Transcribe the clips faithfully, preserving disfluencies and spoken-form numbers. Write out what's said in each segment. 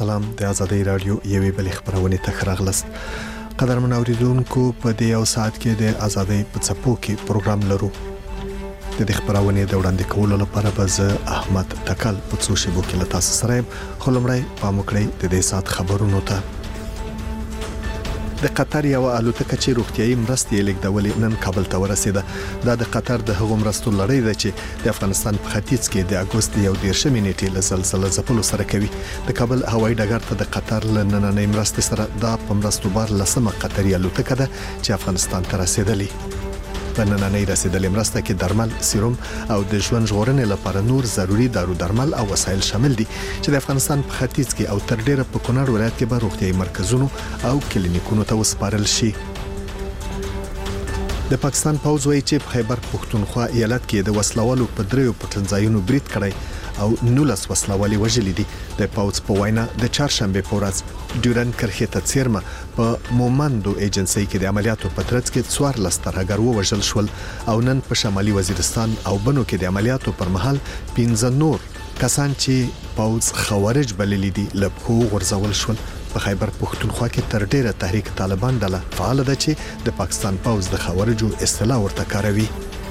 سلام د ازادي رادیو یوې بلې خبرونه ته راغلست. قدرمن اوریدونکو په دې یو ساعت کې د ازادي په څپو کې پروګرام لرو. د دې خبرونه د وړاندې کولو لپاره به زه احمد تکل په څو شیبو کې له تاسو سره یم. خو لومړی پام وکړئ د دې ساعت خبرونو ته. د قطر یو الوتکه چې روغتيایي مرستې لیږدولې نن کابل ته ورسېده. دا د قطر د هغو مرستو لړۍ ده چې د افغانستان په ختیځ کې د اګوست یو دیرشمې نیټې له زلزلې ځپلو سره کوي. د کابل هوایي ډګر ته د قطر له نننۍ مرستې سره دا په مرستو بار لسمه قطري الوتکه ده چې افغانستان ته رسېدلې. په نننۍ رسېدلې مرسته کې درمل، سیروم او د ژوند ژغورنې لپاره نور ضروري دارو درمل او وسایل شامل دي چې د افغانستان په ختیځ کې او تر ډیره په کونړ ولایت کې به روغتيایي مرکزونو او کلینیکونو ته وسپارل شي. د پاکستان پوځ وایي چې په خیبر پښتونخوا ایالت کې د وسلوالو په دریو پټنځایونو برید کړی او نولس وسلوالي وژلي دي. د پوځ په وینا د چهارشنبه په ورځ ډیورن کرخه ته څیرمه په مومندو ایجنسی کې د عملیاتو په ترڅ کې څوار لسترګر ووژل شول او نن په شمالي وزیرستان او بنو کې د عملیاتو پر مهال پنځه نور کسان چې پوځ خوارج بللي دي لبخو غرزول شول. په خیبر پښتونخوا کې تر ډیره تحریک طالبان ډله فعال ده چې د پاکستان پوځ د خوارجو اصطلاح ورته کاروي.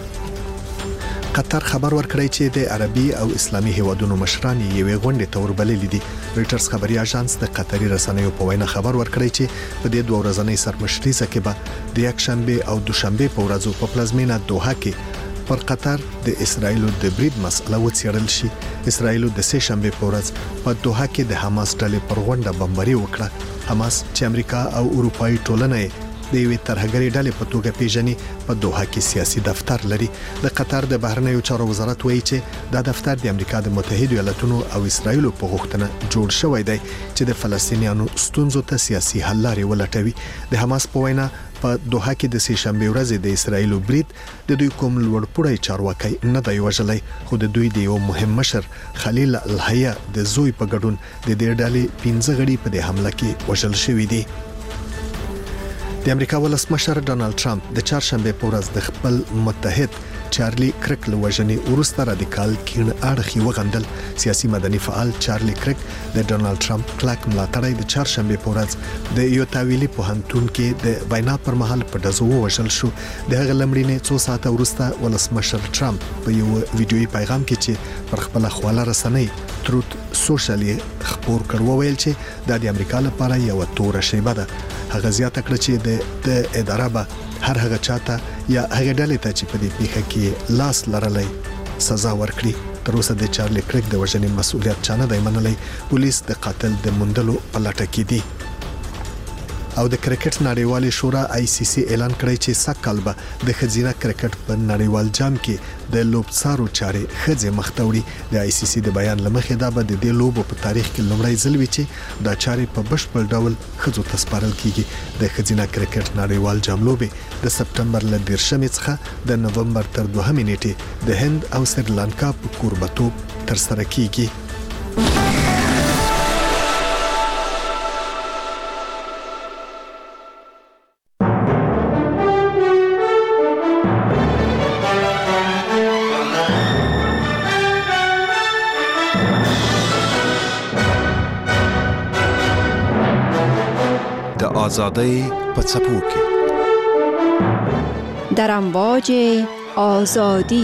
قطر خبر ورکړی چې د عربي او اسلامي هیوادونو مشران یې غونډې ته وربللي دي. رويټرز خبري اژانس د قطري رسنیو په وینا خبر ورکړی چې په دې دوه ورځنۍ سرمشرۍ کې به د یکشنبه او دوشنبه په ورځو په پلازمینه دوحه کې پر قطر د اسرایلو د برید مسله وڅېړل شي. اسرایلو د سه شنبه په ورځ په دوحه کې د حماس ډلې پر غونډه بمباري وکړه. حماس چې امریکا او اروپאי ټولنه د یوې ترهګرې ډلې په توګه پیژني په دوحه کې سیاسي دفتر لري. د قطر د بهرنیو چارو وزارت وایي چې دا دفتر د امریکا د متحده ایالاتونو او اسرایلو په غوښتنه جوړ شوی دی چې د فلسطینیانو ستونزو ته سیاسي حل لارې ولټوي. د حماس په وینا په دوحه کې د سه شنبه ورځ د اسرایلو برید د دوی کوم لوړپوړی چارواکي نه دی وژلی، خو د دوی د یو مهم مشر خلیل الحیا د زوی په ګډون د دې ډلې پنځه غړي په دې حمله کې وژل شوي دي. د امریکا ولسمشر ډونالد ټرمپ د چهارشنبه په ورځ د خپل متحد چارلی کرک له وژنې وروسته رادیکال کین اړخي وغندل. سیاسي مدني فعال چارلی کرک د ډونالد ټرمپ کلک ملاتړی د چهارشنبه په ورځ د یو تاویلي پوهنتون کې د وینا پر مهال په دزو وژل شو. د هغه لمړینې څو ساعته وروسته ولسمشر ټرمپ په یو ویډیويي پیغام کې چې پر خپل خواله رسنۍ تروت سوشل خبر کړو ویل چې د امریکا لپاره یو تور شیبه ده. هغه زیاته کړ چې د اداره به هر هغه چاته یا هغه ډلې ته چې په دې پیښه کې لاس لرلی سزا ورکړي. تر اوسه د چارلی کرک د وژنې مسؤلیت چا نه دی منلی. پولیس د قاتل د موندلو په لټه کې دي. او د کرکټ نړیوالې شورا آی سی سی اعلان کړی چې سږ کال به د ښځینه کرکټ په نړیوال جام کې د لوبڅارو چارې ښځې مخته وړي. د آی سی سی د بیان له مخې دا به د دې لوبو په تاریخ کې لومړی ځل وي چې دا چارې په بشپړ ډول ښځو ته سپارل کیږي. د ښځینه کرکټ نړیوال جام لوبې د سپټمبر له دیرشمې څخه د نومبر تر دوهمې نیټې د هند او سریلانکا په کوربتوب ترسره کیږي. آزادی په څپو کې در امواج آزادی.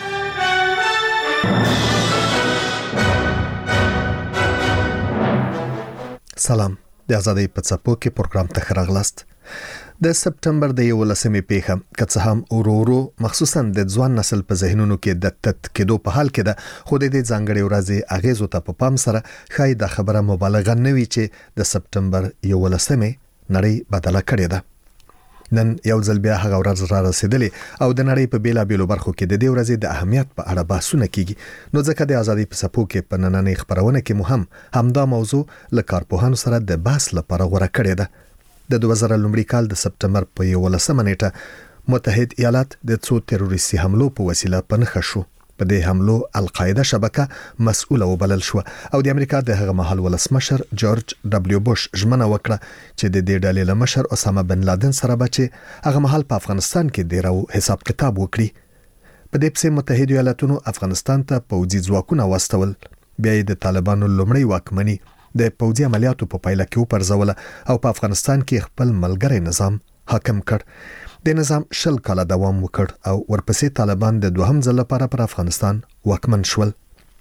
سلام، د آزادی په څپو کې پروګرام ته راغلاست. د سپټمبر د یولسمې پیښه که څه هم ورو ورو مخصوصا د ځوان نسل په ذهنونو کې د تت کېدو په حال کې ده، خو د دې ځانګړي ورځې اغیزو ته په پام سره ښایي دا خبره مبالغه نه وي چې د سپټمبر یولسمې نړۍ بدله کړې ده. نن یو ځل بیا هغه ورځ را رسیدلې او د نړۍ په بیلابیلو برخو کې د دې ورځې د اهمیت په اړه بحثونه کیږي. نو ځکه د آزادۍ په څپو کې په نننۍ خبرونه کې مو هم همدا موضوع له کارپوهانو سره د بحث لپاره غوړه کړې ده. د دوه زره لومړي کال د سپټمبر په یولسمه نیټه متحد ایالات د څو تروریستي حملو په وسیله په نښه شو. په دې حملو القاعده شبکه مسؤله وبلل شو او د امریکا د هغه مهال ولسمشر جورج دبلیو بوش ژمنه وکړه چې د دې ډلې له مشر اسامه بن لادن سره به چې هغه مهال په افغانستان کې ډیرو حساب کتاب وکړي. په دې پسې متحده ایالاتونو افغانستان ته پوځي ځواکونه واستول. بیا د طالبانو لومړی واکمني د پوځي عملیاتو په پایله کې وپرځوله او په افغانستان کې خپل ملګری نظام حاکم کړ. د نظام شل کاله دوام وکړ او ورپسې طالبان د دوهم ځل لپاره پر افغانستان واکمن شول.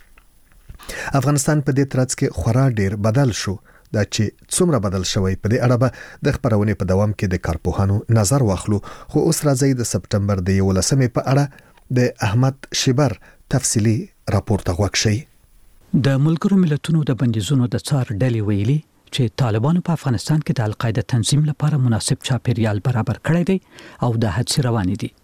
افغانستان په دې ترڅ کې خورا ډیر بدل شو. دا چې څومره بدل شوی په دې اړه به د خبرونې په دوام کې د کارپوهانو نظر واخلو. خو اوس راځي د سپټمبر د یولسمې په اړه د احمد شیبر تفصیلی راپور ته غوږ شئ. د ملګرو ملتونو د بندیزونو د څار ډلې ویلي چې طالبانو په افغانستان کې د القاعده تنظیم لپاره مناسب چاپیریال برابر کړی دی او د هڅې روانې دي.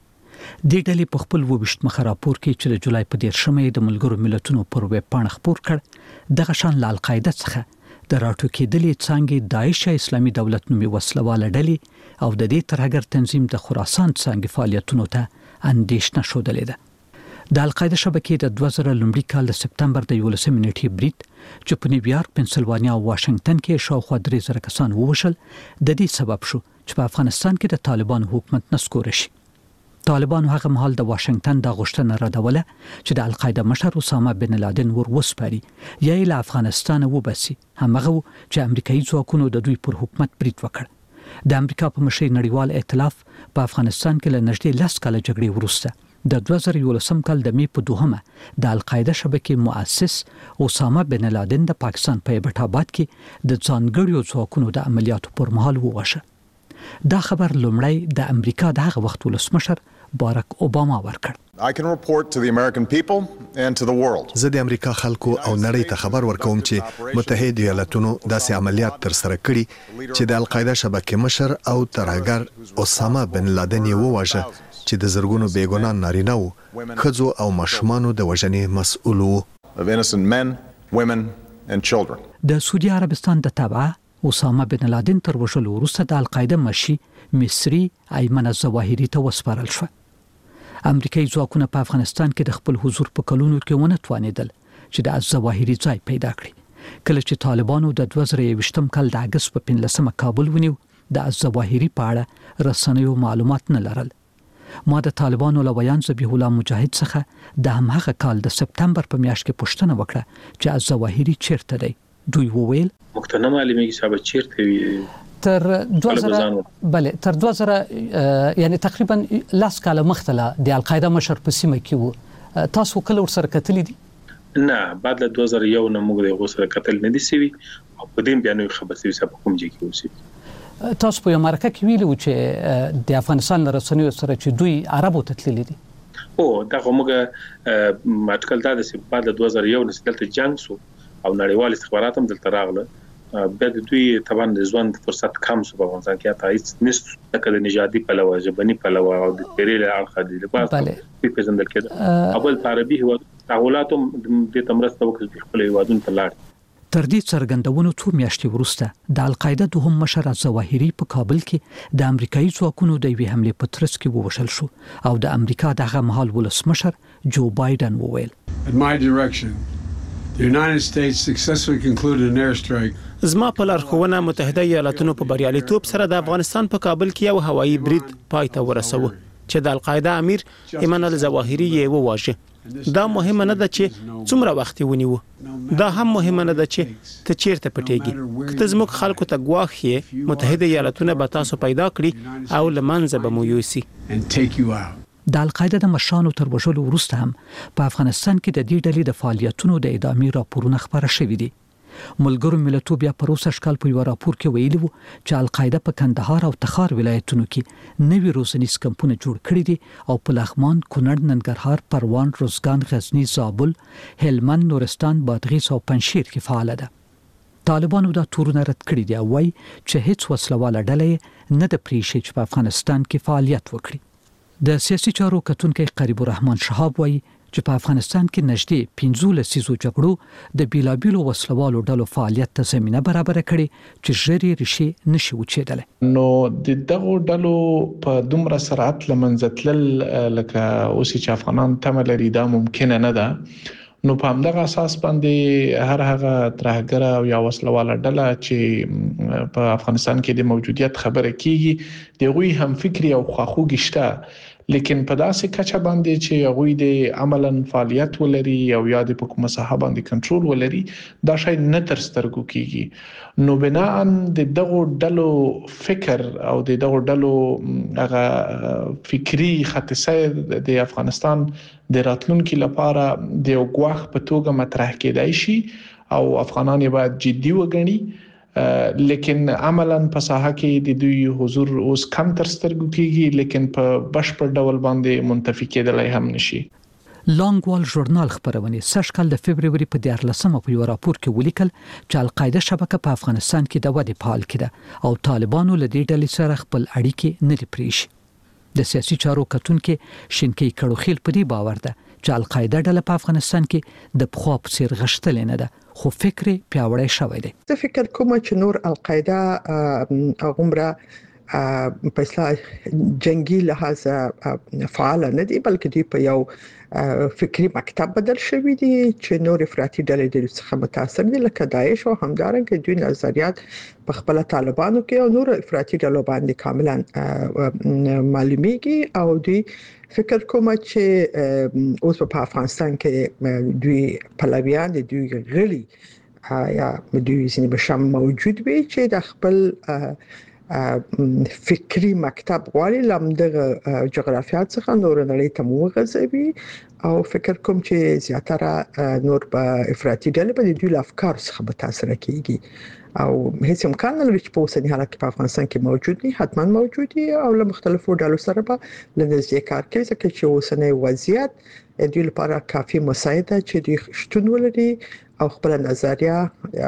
د ډلې په خپل وبشت مخ راپور کې چې د جولای په دیرشمې د ملګرو ملتونو پر ویب پاڼه خپور کړ، دغه شان له القاعده څخه د راټوکېدلې څانګې داعش اسلامي دولت نومي وسلواله ډلې او د دې ترهګر تنظیم د خراسان څانګې فعالیتونو ته اندېښنه ښودلې ده. د القاعده شبکې د دوه زره لومړي کال د سپټمبر د یولسمې نیټې برید چې په نیویارک، پنسلوانیا او واشنگټن کې شاوخوا درې زره کسان ووژل د دې سبب شو چې په افغانستان کې د طالبانو حکومت نسکور شي. طالبانو هغه مهال د واشنگټن د غوښتنه ردوله چې د القاعده مشر اسامه بن لادن ور وسپاري یا یې له افغانستان وباسي. همغه چې امریکایي ځواکونو د دوی پر حکومت برید وکړ. د امریکا په مشرۍ نړیوال ائتلاف په افغانستان کې له نږدې لس کاله جګړې وروسته د دوه زره یولسم کال د می په دوهمه د القاعده شبکې مؤسس اسامه بن لادن د پاکستان په ایبټ آباد کې د ځانګړو ځواکونو د عملیاتو پر مهال ووژل. دا خبر لومړی د امریکا د هغه وخت ولسمشر باراک اوباما ورکړ. I can report to the American people and to the world. زه د امریکا خلکو او نړۍ ته خبر ورکوم چې متحده ایالاتونو داسې عملیات تر سره کړي چې د القاعده شبکې مشر او ترهګر اسامه بن لادن یې وواژه چې د زرګونو بیګناه نارینه وو، ښځو او ماشومانو د وژنې مسؤل وو. Of innocent men, women and children. د سعودي عربستان د تابعه اسامه بن لادن تر وژلو وروسته د القاعده مشي مصری ایمن الظواهری ته وسپارل شو. امریکایي ځواکونه په افغانستان کې د خپل حضور په کلونو کې ونه توانېدل چې د الظواهری ځای پیدا کړي. کله چې طالبانو د دوه زره یوویشتم کال د اګست په پنځلسمه کابل ونیو، د الظواهری په اړه رسنیو معلومات نه لرل. ما د طالبانو له ویان ذبیح الله مجاهد څخه د همغه کال د سپټمبر په میاشت کې پوښتنه وکړه چې الظواهری چیرته دی. دوی وویل مقتنع معلومه حساب چیرته وي. تر دوه زره بله تر دوه زره یعنی تقریبا لاس کاله مخته د القاعده مشر په سیمه کې وو. تاسو کله ورسره کتلی دي؟ نه، بعد له دوه زره یو نه موږ د غوسره کتل نه دي سوي او په دې بیانوي خبر سوي چې په کوم ځای کې اوسي. تاسو په امریکا کې ویلو چې د افغانستان رسنیو سره چې دوی عربو ته تللی دي. او دا موږ ماټکل دا د بعد له دوه زره یو نه دلته جنگ سو او نړیوال استخبارات هم دلته راغله. به د دوی طبعا د ځوان فرصت کم سو په افغانستان کې تا هیڅ نست تکل نژادي پلوه ژبني پلوه او د تیرې اړخ دي لپاره په پیژندل کېده. اول عربي هو تحولاتم د تمرسته وکړي خپل هیوادونو ته لاړ. تر دې څرګندونو څو میاشتې وروسته د القاعده دوهم مشر الظواهری په کابل کې د امریکایي ځواکونو د یوې حملې په ترڅ کې ووژل شو او د امریکا دغه مهال ولسمشر جو بایدن وویل In my direction, the United States successfully concluded an airstrike. زما په لارښوونه متحده ایالاتونو په بریالیتوب سره د افغانستان په کابل کې یو هوایي برید پای ته ورسوه چې د القاعده امیر ایمن الظواهری یې وواژه. دا مهمه نه ده چې څومره وخت ونیو، دا هم مهمه نه ده چې ته چیرته پټېږي. که ته زموږ خلکو ته ګواښ یې، متحده ایالاتونه به تاسو پیدا کړي او له منځه به مو یوسي. د القاعده د مشرانو تر وژلو وروسته هم په افغانستان کې د دې ډلې د فعالیتونو د ادامې راپورونه خبره شوي دي. ملګرو ملتونو بیا په روسه شکل په یو راپور کې ویلي وو چې القاعده په کندهار او تخار ولایتونو کې نوي روزنیز کمپونه جوړ کړي دي او په لغمان، کونړ، ننګرهار، پروان، روزګان، غزنی، زابل، هلمند، نورستان، بادغیس او پنجشیر کې فعال ده. طالبانو دا تورونه رد کړي دي او وايي چې هیڅ وسلواله ډله نه د پریشي چې په افغانستان کې فعالیت وکړي. د سیاسي چارو کتونکي قریب الرحمن شهاب وايي چې په افغانستان کې نږدې پنځه لسیزو جګړو د بیلابیلو وسلوالو ډلو فعالیت ته زمينه برابر کړي چې ژرې ریشي نشي وچېدل. نو د دغه ډلو په دومره سرعت لمنځه تلل لکه اوس چې افغانان تمه لري دا ممکن نه ده. نو په همدغه اساس باندې هر هغه ترهګر او یا وسلواله ډله چې په افغانستان کې د موجودیت خبره کیږي دغه هم فکری او خواخوږي شته لیکن په داسې کچه باندې چې هغه د عملاً فعالیت ولري او یا د حکومت صاحب باندې کنټرول ولري دا شی نه تر سترګو کیږي. نو بناء د دغه ډلو فکر او د دغه ډلو هغه فکری خطسه د افغانستان د راتلونکو لپاره د غواخ په توګه مطرح کېدای شي او افغانان یې باید جدي وګڼي. لیکن عملاً په ساحه کې د دوی حضور اوس کم تر سترګو کیږي لیکن په بشپړ ډول باندې منتفي کېدلای هم نشي. لانګ وال ژورنال خبرونه سږ کال د فبرवरी په دیارلسمه په یو راپور کې ولیکل چې القاعده شبکه په افغانستان کې د ودې پال کړه او طالبانو له دې ډلې سره خپل اړیکې نه لري. د سیاسي چارو کتونکو شینکی کړوخیل په دې باور ده چې القاعده ډله په افغانستان کې د پخوا په څیر غشتل نه ده خو فکر پیاوړی شوی دی. زه فکر کوم چې نور القاعده عمره په اصطلاح جنگي لحاظ فعال نه دي بلکې دوی په یو فکری مکتب بدل شوی دي چې نور افراطي ډلې د څخه متاثر دي لکه داعش او همدارنګه دوی نظریات په خپل طالبانو کې او نور افراطي ډلو باندې کاملا معلومیږي او دوی فکر کوم چې اوس په افغانستان کې دوی پلویان دي دوی غلي یا دوی سینې بشم موجود وي چې د خپل فکری مکتب غواړي لمدغه جغرافیات څخه نور نړۍ ته موغځوي او فکر کوم چې زیاتره نور په افراطي ډلې باندې دوی افکار څخه متاثر کیږي او هیڅ امکان نه لري چې په اوسني حالت کې په افغانستان کې موجود دي حتما موجود دي او له مختلفو ډلو سره به لنځه کار کوي ځکه چې اوسنی وضعیت دوی لپاره کافي مساعده چې دوی شتون ولري او خپل نظریه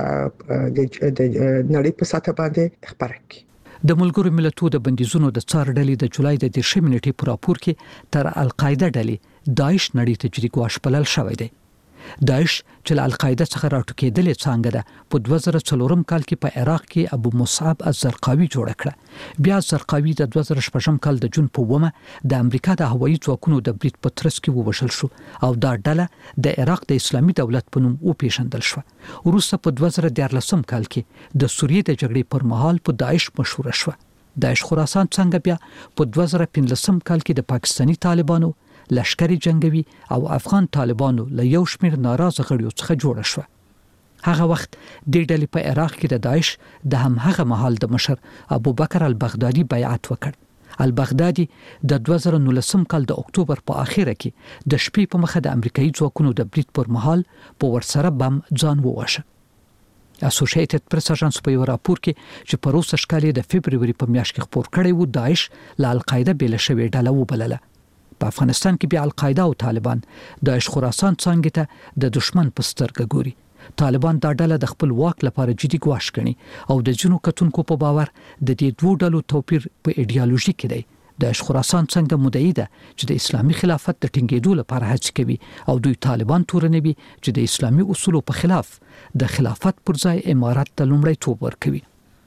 د نړۍ په سطح باندې خبره کوي. د ملګرو ملتونو د بندیزونو د څار ډلې د جولای د دیرشمې نیټې په راپور کې تر القاعده ډلې داعش نړۍ ته جدي ګواښ بلل شوی دی. داعش چې له القاعده څخه راټوکېدلې څنګه ده په دوه زره څلورم کال کې په عراق کې ابو مصعب الزرقاوي جوړ کړ. بیا الزرقاوي د دوه زره شپږم کال د جون په ومه د امریکا د هوایي ځواکونو د برید په ترڅ کې ووژل شو او دا ډله د عراق د اسلامي دولت په نوم وپیژندل شو. وروسته په دوه زره دیارلسم کال کې د سوریې د جګړې پر مهال په داعش مشهور شو. داعش خراسان څنګه بیا په دوه زره پنځلسم کال کې د پاکستاني طالبانو لشکري جنگوي او افغان طالبانو له یو شمېر ناراضه غړیو څخه جوړ شو. هغه وخت د ډلې په عراق کې د داعش د هم هغه مهال د مشر ابو بکر البغدادي بیعت وکړ. البغدادي د دوه زره نولسم کال د اکتوبر په اخیره کې د شپې په مخه د امریکایي ځواکونو د برید پر مهال په ورسره بم ځان وواشه. اسوسییټډ پریس اژانس په یو راپور کې چې په روسي شکالې د فبرवरी په میاشت کې خبر کړی و داعش له القاعده بیل شوی ډله وبلله. په افغانستان کې بیا القاعده او طالبان داعش خراسان څنګه ته د دشمن په سترګه ګوري. طالبان دا ډله د خپل واک لپاره جدي ګواښ کوي او د جنو کتونکو په باور د دې دوه ډلو توپیر په ایډیالوژي کې دی. داعش خراسان څنګه مدعي ده چې د اسلامي خلافت د ټینګېدو لپاره هڅه کوي او دوی طالبان تورنوي چې د اسلامي اصولو په خلاف د خلافت پر ځای امارت ته لومړیتوب ورکوي.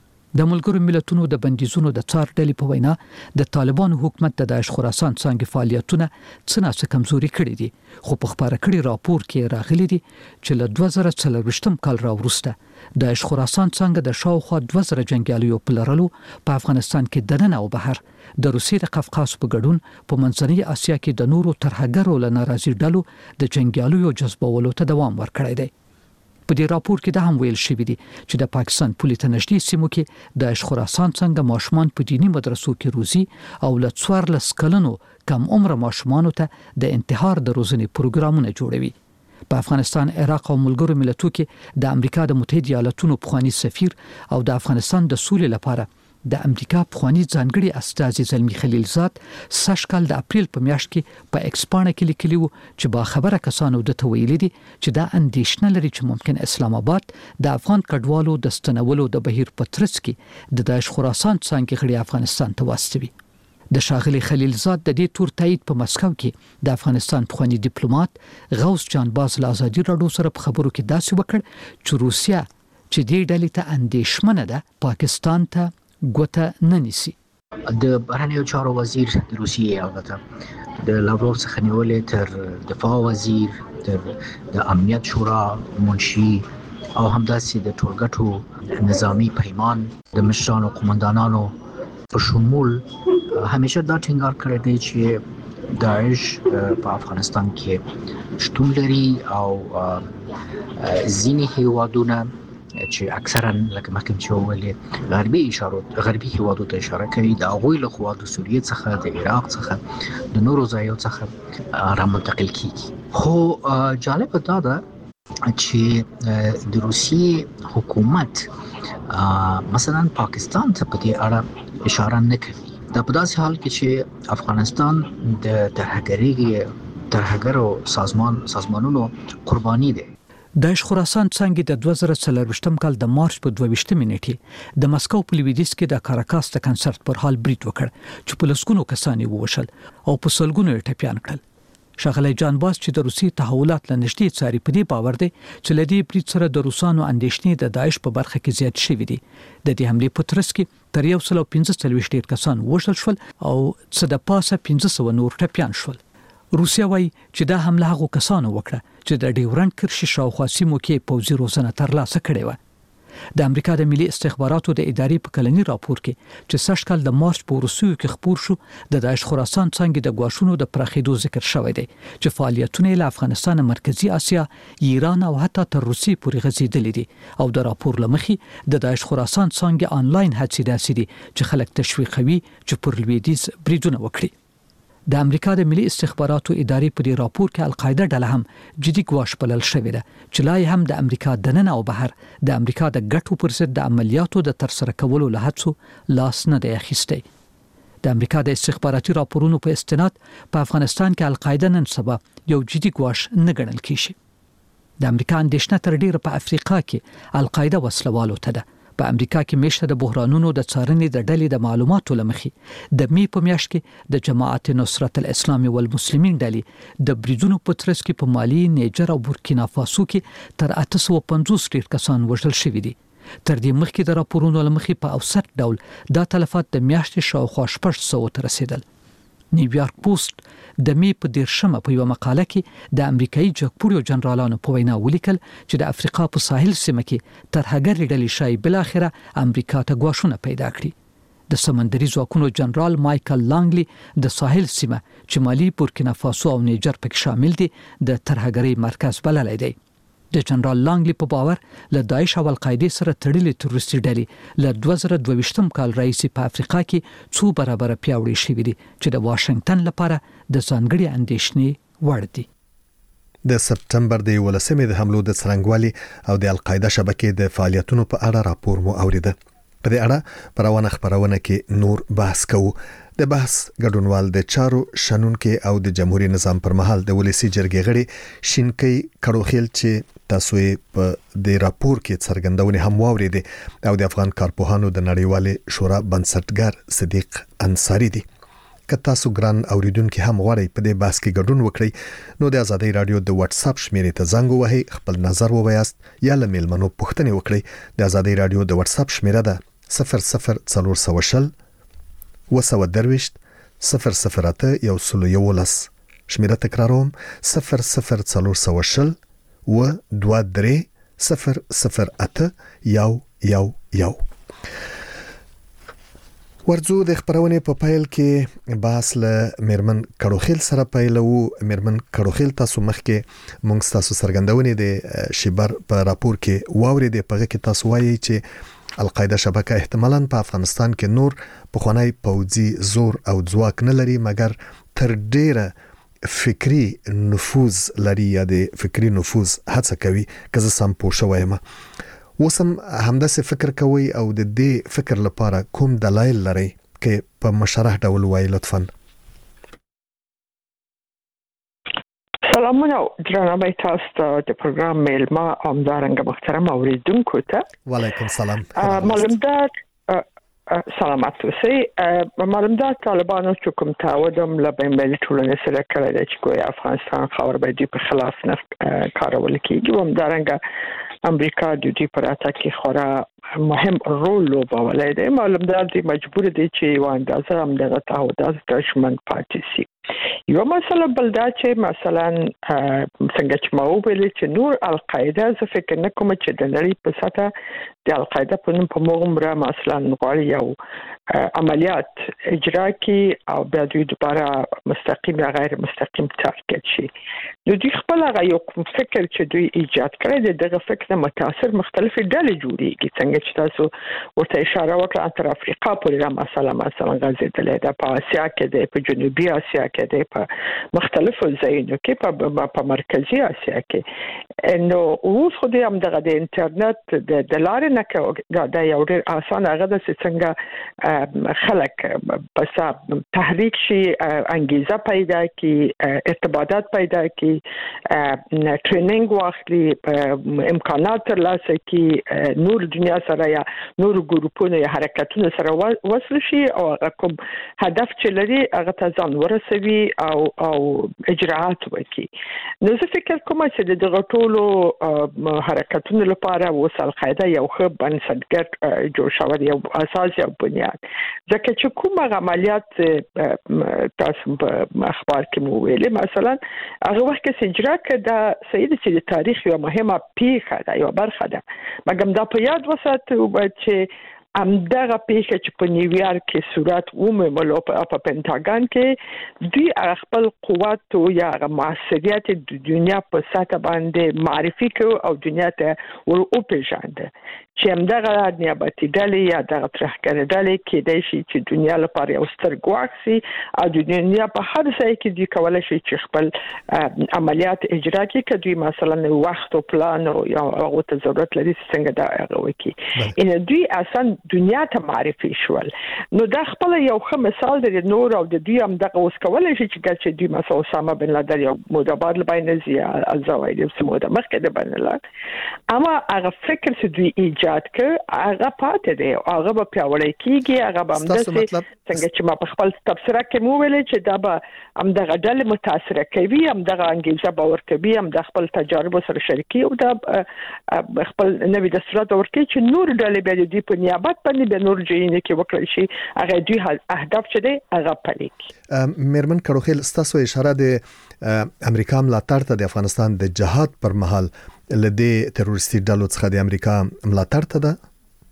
د ملګرو ملتونو د بندیزونو د څار ډلې په وینا د طالبانو حکومت د داعش خراسان څنګه فعالیتونه څنګه کمزوري کړي دي خو په خبره کړي راپور کې راغلي دي چې له دوه زره څلورویشتم کال راوروسته داعش خراسان څنګه د شاوخوا دوه زره جنگیالیو په لرلو په افغانستان کې دننه او بهر د روسیې د قفقاز په ګډون په منځنۍ اسیا کې د نورو ترهګرو له ناراضي ډلو د جنگیالیو جذبولو ته دوام ورکړی دی. په دې راپور کې دا هم ویل شوی دی چې د پاکستان پولیټ نږدې سیمو کې داعش خراسان څنګه ماشومان په دینی مدرسو کې روزي او له څوارلس کلنو کم عمر ماشومانو ته د انتحار د روزنې پروګرامونه جوړوي. په افغانستان، عراق او ملګرو ملتونو کې د امریکا د متحده ایالاتونو پخوانی سفیر او د افغانستان د سولې لپاره د امریکا پخوانی ځانګړي استازي زلمی خلیلزاد سږ کال د اپریل په میاشت کې په ایکسپانه کې لیکلی و چې با خبره کسانو د تویل دي چې دا اندیشنه لري چې ممکن اسلام آباد د افغان کډوالو د ستنولو د بهیر په ترڅ کې د داعش خراسان څنګه غړي افغانستان ته واستوي. د شاغلي خلیلزاد د دې تور تایید په مسکو کې د افغانستان پخوانی ډیپلوماټ غوث جان باز له ازادي راډیو سره په خبرو کې داسې وکړ چې روسیا چې دې ډلې ته اندیشمنه ده پاکستان ته ګوته نه نیسي. د بهرنیو چارو وزیر د روسیې البته د لاوروف څخه نیولې تر دفاع وزیر تر د امنیت شورا منشي او همداسې د ټولګټو نظامی پیمان د مشرانو قومندانانو په شمول همیشه دا ټینګار کړی دی چې داعش په افغانستان کې شتون لري او ځینې هیوادونه چې اکثرا لکه مخکې چې ویلې غربي اشاره غربي هیوادو ته اشاره کوي د هغوی له خوا د سوریې څخه د عراق څخه د نورو ځایونو څخه را منتقل کیږي. خو جالب دا ده چې د روسیې حکومت مثلا پاکستان ته په دې اړه اشاره نه کوي. دا په داسې حال کې چې افغانستان د ترهګرۍ ترهګرو سازمان سازمانونو قرباني دی. داعش خراسان څنګه د دوه زره څلرويشتم کال د مارچ په دوه ویشتمه نیټه د مسکو په لویدیځ کې د کاراکاس د کنسرت پر حال برید وکړ چې په لسګونو کسان ووشل او په سلګونو یې ټپيان کړل. شغله جان باز چې د روسي تحولات لنشتي څاري په دې باور دی چې لدی برید سره د روسانو اندېښنې د داعش په برخه کې زیات شوې دي. د دې حمله په ترڅ کې تر یو سل او پنځه څلوېښت ډیر کسان وژل شول او څه د پاسه پنځه سوه نور ټپيان شول. روسیا وايي چې دا حمله هغه کسانو وکړه چې د ډیورنډ کرښې شاوخوا سیمو کې پوځي روزنه ترلاسه کړې و. د امریکا د ملي استخباراتو د ادارې په کلنی راپور کې چې سږ کال د مارچ په وروستیو کې خبر شو د داعش خراسان څنګه د غواښونو د پراخېدو ذکر شوی دی چې فعالیتونه له افغانستان، مرکزی اسیا، ایران او حتی تر روسیې پورې غځېدلې دي او د راپور لمخې د داعش خراسان څنګه آنلاین هڅې داسې دي چې خلک تشویقوي چې پر لویدیځ بریدونه وکړي. د امریکا د ملي استخباراتو ادارې په دې راپور کې القاعده ډله هم جدي ګواښ بلل شوې ده چې لا هم د امریکا دننه او بهر د امریکا د ګټو پر ضد د عملیاتو د ترسره کولو له هڅو لاس نه دی اخیستی. د امریکا د استخباراتي راپورونو په استناد په افغانستان کې القاعده نن سبا یو جدي ګواښ نه ګڼل کیږي. د امریکا اندېښنه تر ډیره په افریقا کې القاعده وسلوالو ته ده. په امریکا کې میشته د بحرانونو د څارنې د ډلې د معلوماتو لمخې د می په میاشت کې د جماعت نصرت الاسلام والمسلمین ډلې د بریدونو په ترڅ کې په مالی، نیجر او بورکینا فاسو کې تر اته سوه پنځوس ډیر کسان وژل شوي دي. تر دې مخکې د راپورونو لمخې په اوسط ډول دا تلفات د میاشتې شاوخوا شپږ سوه ته رسیدل. نیویارک پوسټ د می په دیرشمه په یو مقاله کې د امریکایي جګپوړو جنرالانو په وینا ولیکل چې د افریقا په ساحل سیمه کې ترهګرې ډلې شای بل اخره امریکا ته غواښونه پیدا کړي. د سمندري ځواکونو جنرال مایکل لانګلی د ساحل سیمه چې مالی، بورکینا فاسو او نیجر پکې شامل دي د ترهګرۍ مرکز بللی دی. د جنرال لانګلی په باور له داعش او القاعده سره تړلې تروریستي ډلې له دوه زره دوه ویشتم کال راهیسې په افریقا کې څو برابر پیاوړې شوې دي چې د واشنگټن لپاره د ځانګړي اندېښنې وړ دي. د سپتمبر د یولسمې د حملو د څرنګوالي او د القاعده شبکې د فعالیتونو په اړه راپور مو اوریده. په دې اړه په روانه خبرونه کې نور بحث کوو. د بحث ګډونوال د چارو شنونکو او د جمهوریت نظام پر مهال د ولسی جرګې غړي شینکي کړوخیل چې تاسو په د راپور کې څرګندونه هم واوریده او د افغان کارپوهانو د نړیوالې شورا بنسټګر صدیق انصاری دي. که تاسو ګران اوریدونکو هم غواړئ په دې بحث کې ګډون وکړئ نو د آزادۍ رادیو د واتس اپ شمیرې ته زنګ ووهئ، خپل نظر ووایاست یا له میلمنو پوښتنه وکړئ. د آزادۍ رادیو د واتس اپ شمیره ده صفر صفر څلور سوه شل وسوه درویشت صفر صفر اته یو سلو یولس. شمیره تکراروم صفر صفر څلور سوه شل و دوه درې صفر صفر اته یو یو یو. ورځو د خبرونه په پیل کې باس له میرمن کړوخیل سره پیلو. میرمن کړوخیل تاسو مخکې مونږ تاسو سرګندونې د شیبر په راپور کې واورېده په کې تاسو وایي چې القاعده شبکه احتمالاً په افغانستان کې نور پخوانی پوځي زور او ځواک نه لري مګر تر ډیره فکری نفوذ لري یا د فکری نفوذ هڅه کوي. که زه سم پوه شوم وسم همداسې فکر کوي او د دې فکر لپاره کوم دلایل لري که په مشرح ډول وایي لطفاً. سلامونه درناوی تاسو ته د پروګرام میلمه همدارنګه محترم اوریدونکو ته. وعلیکم سلام. معلومات سلامات اوسئ. معلومات طالبانو چې کوم تعهد له بین‌المللي ټولنې سره کړی دی چې ګویا افغانستان خاور باندې په خلاف نه کارول کیږي. همدارنګه امریکا د دې پر اتاک کې خورا مهم رول لوبولی دی. معلومات دي مجبور دي چې یو اندازه هم دغه تعهدات دشمن پاتې شي. یو مسله بل دا چې مثلا څنګه چې ما ویل چې نور القاعده زه فکر نه کوم چې د نړۍ په سطح د القاعده په نوم په مغمره مثلا غواړي یو عملیات اجرا کړي او بیا دوی دوباره مستقیم یا غیر مستقیم ټارګټ شي. نو دوی خپل هغه یو فکر چې دوی ایجاد کړی دی دغه فکر متاثر مختلفې ډلې جوړیږي څنګه چې تاسو ورته اشاره وکړه تر افریقا پورې مثلا مثلا غځېدلې ده په اسیا کې ده په جنوبي اسیا کې ده په مختلفو ځایونو کې په په مرکزی اسیا کې نو اوس خو دې هم دغه د انټرنیټ د دلارې نه کې دا یو ډېر اسانه هغه د څنګه خلک پس تحریک شي انګیزه پیدا کی ارتباطات پیدا کی ټریننګ واخلي امکانات ترلاسه کی نور دنیا سره یا نور ګروپونو یا حرکتونو سره وصل شي او کوم هدف چې لري هغه ته ځان ورسوي او او اجراءات وکړي. نو زه فکر کوم چې د ټولو حرکتونو لپاره وصل قاعده یو ښه بنسټګر جوړ شوی یو اساس یو بنیاد ځکه چې کوم عملیات تاسو په اخبار کې مو ویلي مثلا هغه وخت کې اجرا کړه سید چې د تاریخ یو مهمه پیښه ده یو برخه ده مګم دا په یاد وساتو چې امدغه پیښه چې په نیویارک کې صورت وموملو په پنټاګان کې دوی خپل قوت او یا موثریت د دنیا په سطح باندې معرفي کړو او دنیا ته ور او پیژاند چې امدغه نیابتي ډلې یا دغه ترهګر ډلې کې د شي چې دنیا لپاره یو ستر ګواښ سي او د دنیا په هر ځای کې دوی کولای شي چې خپل عملیات اجرا کړي کدوې مثلا وخت او پلان او یا هغه ته ضرورت لري څنګه دا هغه وکړي ان دوی اسان دنیا ته معرفي شول. نو دا خپل یو ښه مثال دی نور او د دوی هم دغه اوس کولای شي چې دوی مثلا اسامه بن لادن یو مدبر لبینزي الزوایری سموده مخکې د بن لادن اما هغه فکر چې دوی ایجاد کړ هغه پاتې دی او هغه په پیاوړی کېږي هغه به همداسې څنګه چې ما په خپل تبصره کې مو ویل چې دا به همدغه ډلې متاثره کوي همدغه انګیزه به ورکوي همدغه خپل تجارب سره شریکي او دا خپل نوې دستورات ورکوي چې نور ډلې به د په نیابت باندې به نور جینې کې وکړي شي هغه دوی اهداف چې دی هغه پلي میرمن کروخیل ستاسو اشاره د امریکا ملاتړ ته د افغانستان د جهاد پر مهال لدې تروریستي ډلو څخه د امریکا ملاتړ ته ده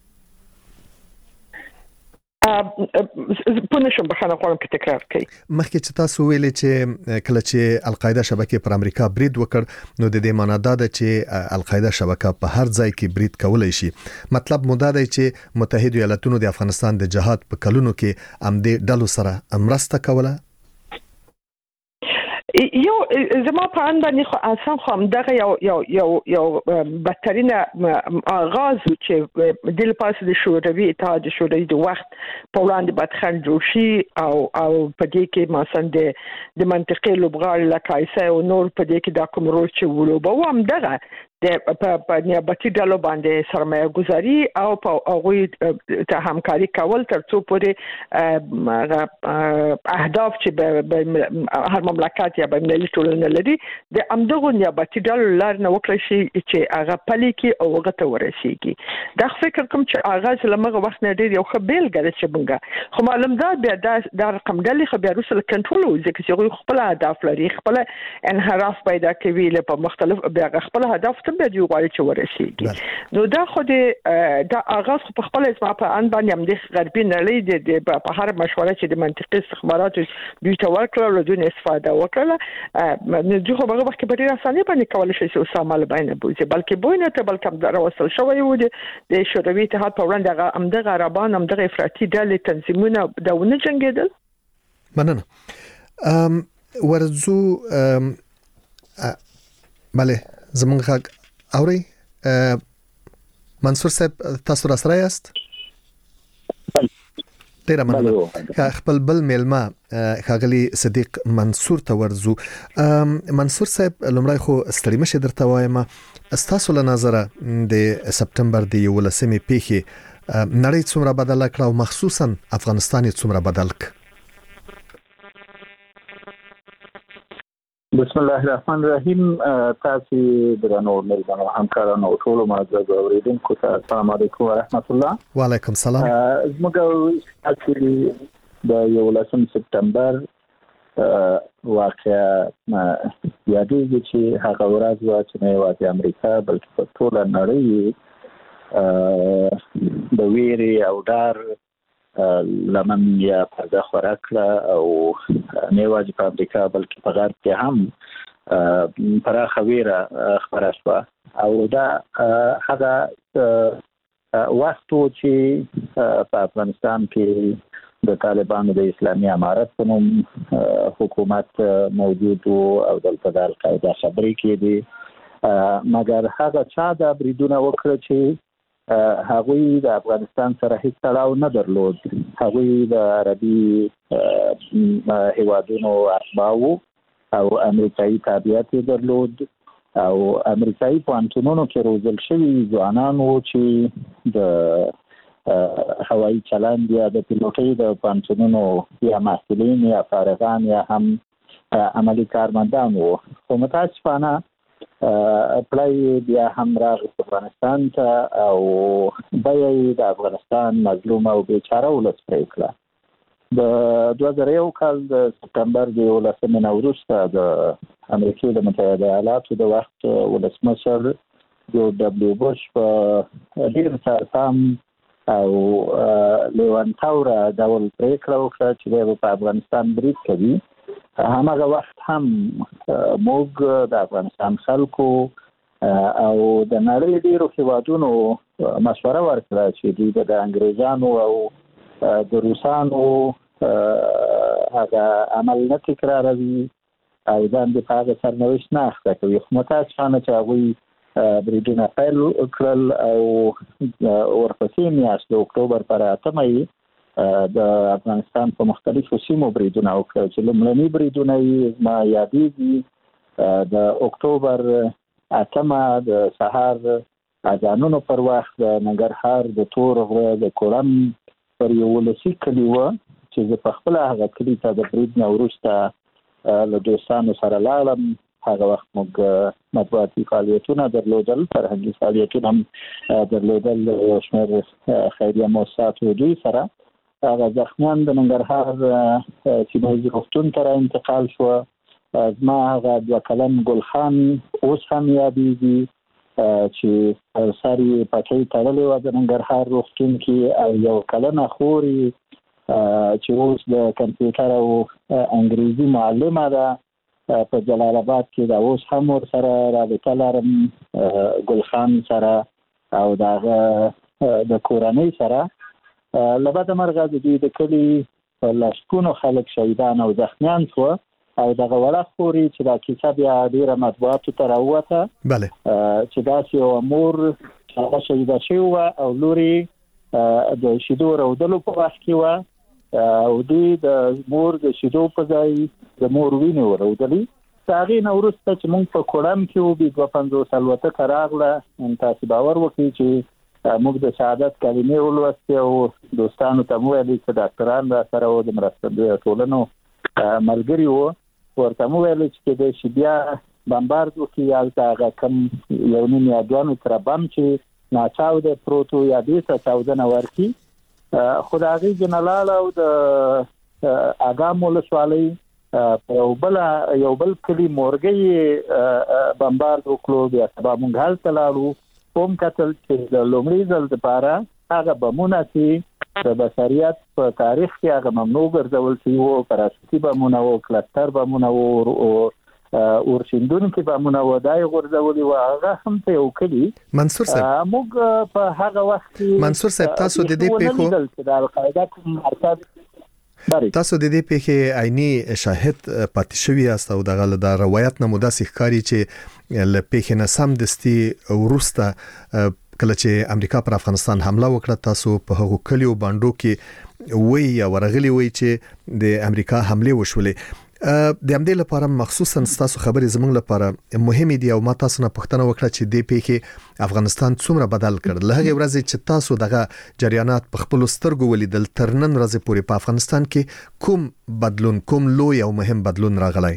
په نشم بخانه غواړم کې تکرار کړئ. مخکې چې تاسو ویلې چې کله چې القاعده شبکې پر امریکا برید وکړ نو د دې معنی دا ده چې القاعده شبکه په هر ځای کې برید کولای شي. مطلب مو دا دی چې متحده ایالاتونو د افغانستان د جهاد په کلونو کې امدې ډلو سره مرسته کوله. یو زما په ان باندې خو اسان خو همدغه یو یو یو یو بدترین آغاز چې د لپاره د شوروي اتحاد شوروي د وخت په وړاندې بدخند جوړ شي او او په دې کې مثلا د د منطقې لوبغاړي لکایسه او نور په دې کې د کوم رول چې ولوبو همدغه د په نیابتي ډلو باندې سرمایه گذاري او په هغه ته همکاري کول ترڅو پورې اهداف چې به هر مملکت یا به ملي ټولنه لري د امدغه نیابتي ډلو لار نه وکړي شي چې هغه پلي کې او هغه ته ورسیږي. دا فکر کوم چې اغاز لمغه وخت نه ډیر یو خبل غره چې بنګه خو معلوم دا بیا د رقم ډلې خو بیا روسل کنټرول وځي چې خپل اهداف لري خپل انحراف پیدا کوي له مختلف بیا خپل هدف به دی غواړي چې ورسیږي. نو دا خو د دا اغاز په خپل اسما په ان باندې هم د غربي نړۍ د په هر مشوره چې د منطقي استخبارات دوی ته ورکړل او دوی استفاده وکړه نو دوی خو هغه وخت په ډیره اسانه باندې کولای شي چې اسامه لبین بوزي بلکې بوینه ته بلکې در وصل شوی و د شوروي اتحاد په وړاندې همدغه عربان همدغه افراطي ډلې تنظیمونه دونه جنگیدل. مننه. ام ورزو ام بله زمونږ اوري منصور صاحب تاسو را سره یاست؟ ډیره مننه. خپل بل میلمه ښاغلي صدیق منصور ته ورزو. منصور صاحب لومړی خو ستړي مشه درته وایم تاسو له نظره د سپتمبر د یولسمې پیښې نړۍ څومره بدله کړه او مخصوصا افغانستان څومره بدل کړ؟ بسم الله الرحمن الرحیم. تاسو درنو ملګرو همکارانو ټول معزز اوریدونکو ته السلام علیکم ورحمت الله. وعلیکم السلام. زموږ د یولسم سپتمبر واقعا یادېږي چې هغه ورځ و چې نه یوازې امریکا بلکې په ټوله نړۍ د ویرې او ډار لمن یا پرده خوره کړه او نه یوازې په امریکا بلکې په غرب کې هم پراخه ویره خپره شوه او دا هغه وخت و چې په افغانستان کې د طالبانو د اسلامي امارت په نوم حکومت موجود و او دلته د القاعده خبرې کېدې مګر هغه چا دا بریدونه وکړه چې هغوی د افغانستان سره هیڅ تړاو نه درلود هغوی د عربي هیوادونو اتباع او امریکایي تابعیت درلود او امریکایي پوهنتونونو کې روزل شوي ځوانان وو چې د هوایي چلند یا د پیلوټۍ د پوهنتونونو یا محصلین یا فارغان یا هم عملي کارمندان وو خو متاسفانه پلای بیا هم راغی افغانستان ته او بیا یې د افغانستان مظلوم او بیچاره ولس پرې کړه د دوه زره یو کال د سپتمبر د یولسمې نه وروسته د امریکې د متحده ایالاتو د وخت ولسمشر جورج ډبلیو بوش په ډېر سرسام او لیوانتاوره ډول پرېکړه وکړه چې دی په افغانستان برید کوي هماغه وخت هم موږ د افغانستان خلکو او د نړۍ ډېرو هېوادونو مشوره ورکړه چې دوی به د انګریزانو او د روسانو هغه عمل نه تکراروي او ځان د هغه سرنوشت نه اخته کوي خو متاسفانه چې هغوی بریدونه پیل کړل او ورپسې میاشت د اکتوبر پر اتمه یې د افغانستان په مختلفو سیمو بریدونه وکړل چې لومړني بریدونه یې زما یادېږي د اکتوبر اتمه د سهار اذانونو پر وخت د ننګرهار د تور غره د کورم پر یو ولسي کلي وه چې زه په خپله هغه کلي ته د برید نه وروسته له دوستانو سره لاړم هغه وخت موږ مطبوعاتي فعالیتونه درلودل فرهنګي فعالیتونه هم درلودل یو شمېر خیریه مؤسساتو دوی سره هغه زخمیان د ننګرهار سیمه ییز روغتون ته را انتقال شوه زما هغه دوه کلن ګلخان اوس هم یادېږي چې پر سر یې پټۍ تړلې وه د ننګرهار روغتون کې او یو کلنه خور چې اوس د کمپیوټر او انګریزي معلمه ده په جلال آباد کې دا اوس هم ورسره رابطه لرم ګلخان سره او د هغه د کورنۍ سره له بده مرغه د دوی د کلي په لسګونو خلک شهیدان او زخمیان شوه او دغه وړه خورې چې دا کیسه بیا ډېره مطبوعاتو ته راووته چې داسې یوه مور هغه شهیده شوې وه او لور یې د شیدو رودلو په وخت کې وه او دوی د مور د شیدو په ځای د مور وینې ورودلې د هغې نه وروسته چې موږ په کوړم کې وو دوه پنځوس الوتکه راغله تاسې باور وکړئ چې موږ د شهادت کلمې ولوستې او دوستانو ته مو ویلې چې ډاکټران را سره وو د مرستندویه ټولنو ملګري وو ورته مو ویلې چې کېدای شي بیا بمبارد وکړي هلته هغه کم یو نیم یا دوه متره بم چې ناچاوده پروت و یا دې ته چاودنه ورکړي خو د هغې جنلاله او د اګام ولسوالۍ په یو بل یو بل کلي مورګۍ بمبارد وکړو بیا سبا موږ هلته لاړو هم کتل چې د لومړي ځل دپاره هغه بمونه چې د بشریت په تاریخ کې هغه ممنوع ګرځول شوي وو پراسټي بمونه وو کلستر بمونه وو اورشیندونکي بمونه وو دا یې غورځولي وو هغه هم په یو کلي منصور صاحب موږ په هغه وخت کې منصور صاحب تاسو د دې پیښو د القاعده کوم مرکز تاسو د دې پیښې عیني شاهد پاتې شوی یاست او دغه د روایت نه مو داسې ښکاري چې له پیښې نه سمدستي وروسته کله چې امریکا پر افغانستان حمله وکړه تاسو په هغو کلیو باندو کې وی یا ورغلی وی چې د امریکا حمله وشولې د همدې لپاره مخصوصا تاسو خبرې زموږ لپاره مهمه دي او ما تاسو نه پوښتنه وکړه چې د پیښې افغانستان څومره بدل کړ له هغه ورځې چې تاسو دغه جریانات په خپل سترګو ولیدل تر نن ورځې پورې په افغانستان کې کوم بدلون کوم لوی او مهم بدلون راغلی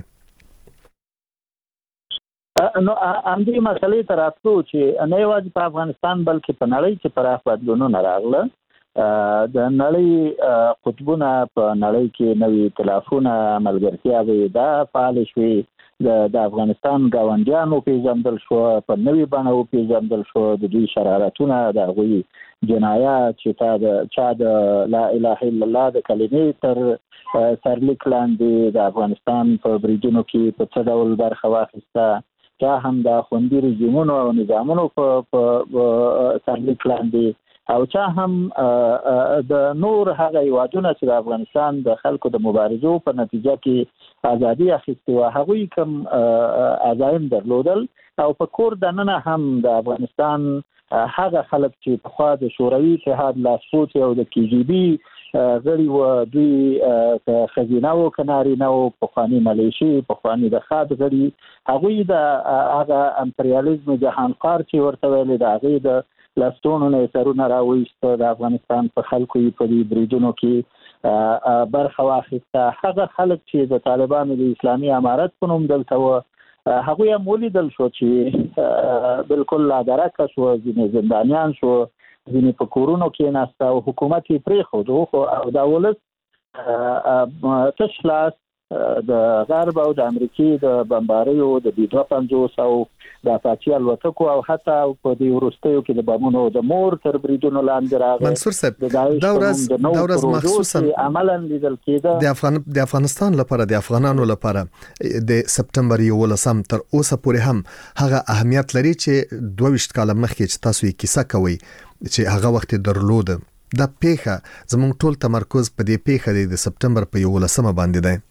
نو همدې مسلې ته راتلو چې نه یوازې په افغانستان بلکې په نړۍ کې پراخ بدلونونه راغله د نړۍ قطبونه په نړۍ کې نوې ائتلافونه ملګرتیاوې دا فعال شوي د افغانستان گاونډیانو پیژندل شو په نوې بڼه او پیژندل شو د دوی شرارتونه د غوي جنایات چې تا د چا د لا اله الا الله د کلمې تر سرلیک لاندې د افغانستان په بریدونو کې په څه ډول برخه واخیسته چا هم د خوندي رژیمونو او نظامونو په سرلیک لاندې او چا هم د نور هغه هیوادونه چې د افغانستان د خلکو د مبارزو په نتیجه کې ازادي اخیستې وه هغوی کوم عزایم درلودل او په کور دننه هم د افغانستان هغه خلک چې پخوا د شوروي اتحاد لاسپوڅي او د کی جی بي غړي و دوی خزینه و کنارینه و پخوانی ملیشي پخوانی د خاد غړي هغوی د هغه امپریالیزم جهانخوار چې ورته ویل د هغې د لستونو نه سرونه راويست د افغانستان په خلکو یې په دې بریدونو کې برخه واخیسته هغه خلک چې د طالبانو د اسلامي امارت په نوم دلته و هغوی هم ولیدل شو چې بالکل لا درکه شو ځینې زندانیان شو ځینې په کورونو کې ناسته او حکومت یې پرېښود او دا ولس تش لاس د غرب او د امریکای د بمباریو د بي دوه پنځوس او د اپاچي الوتکو او حتی په دې وروستیو کې د بمونو د مور تر بریدونو لاندې راغی منصور صاحب دا ورځ دا ورځ مخصوصا عملاً لیدل کېده د افغان د افغانستان لپاره د افغانانو لپاره د سپتمبر یولسم تر اوسه پورې هم هغه اهمیت لري چې دوه ویشت کال مخکې چې تاسو یې کیسه کوي چې هغه وخت درلود د پیخه زموږ ټول تمرکز په دې پیخه د سپتمبر په یولسمه باندې دی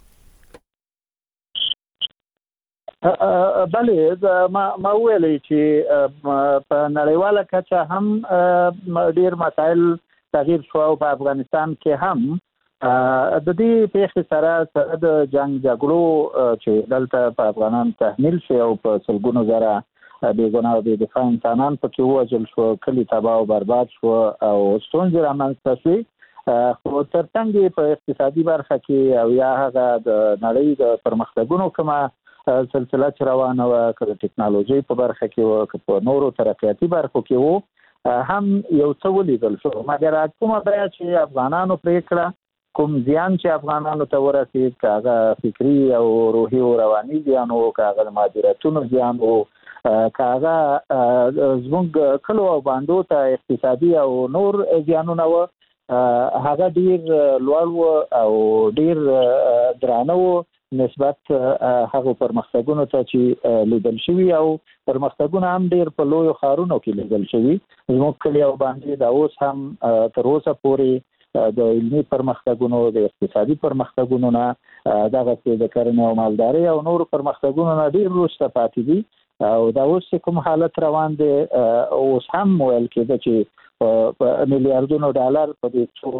بله ما ما ویلې چې په نړیواله کچه هم ډیر مسایل تغییر شو او په افغانستان کې هم د دې پیښې سره سره د جنگ جګړو چې دلته په افغانان تحمیل شي او په سلګونو زره بې ګناه او بې دفاع انسانان پکې ووژل شو کلي تباه او برباد شو او ستونزې رامنځته شوې خو تر څنګ په اقتصادي برخه کې او یا هغه د نړۍ د پرمختګونو کومه سلسله چې روانه وه که د ټکنالوژۍ په برخه کې وه که په نورو ترقیاتي برخو کې وو هم یو څه ولیدل شو مګر کومه بیه چې افغانانو پرې کړه کوم زیان چې افغانانو ته ورسید که هغه فکري او روحي او رواني زیان وو که هغه د مهاجرتونو زیان وو که هغه زموږ کلو او بانډو ته اقتصادي او نور زیانونه وو هغه ډیر لوړ وو او ډیر درانه وو نسبت هغه پرمختګونو ته چې لیدل شوي او پرمختګونه هم ډیر په لویو ښارونو کې لیدل شوي زموږ کلي او باندې دا اوس هم تر اوسه پورې د علمي پرمختګونو د اقتصادي پرمختګونو نه دغسې د کرنې او مالدارۍ او نورو پرمختګونو نه ډیر وروسته پاتې دي او دا اوس کوم حالت روان دی اوس هم ویل کېده چې په میلیارډونو ډالر په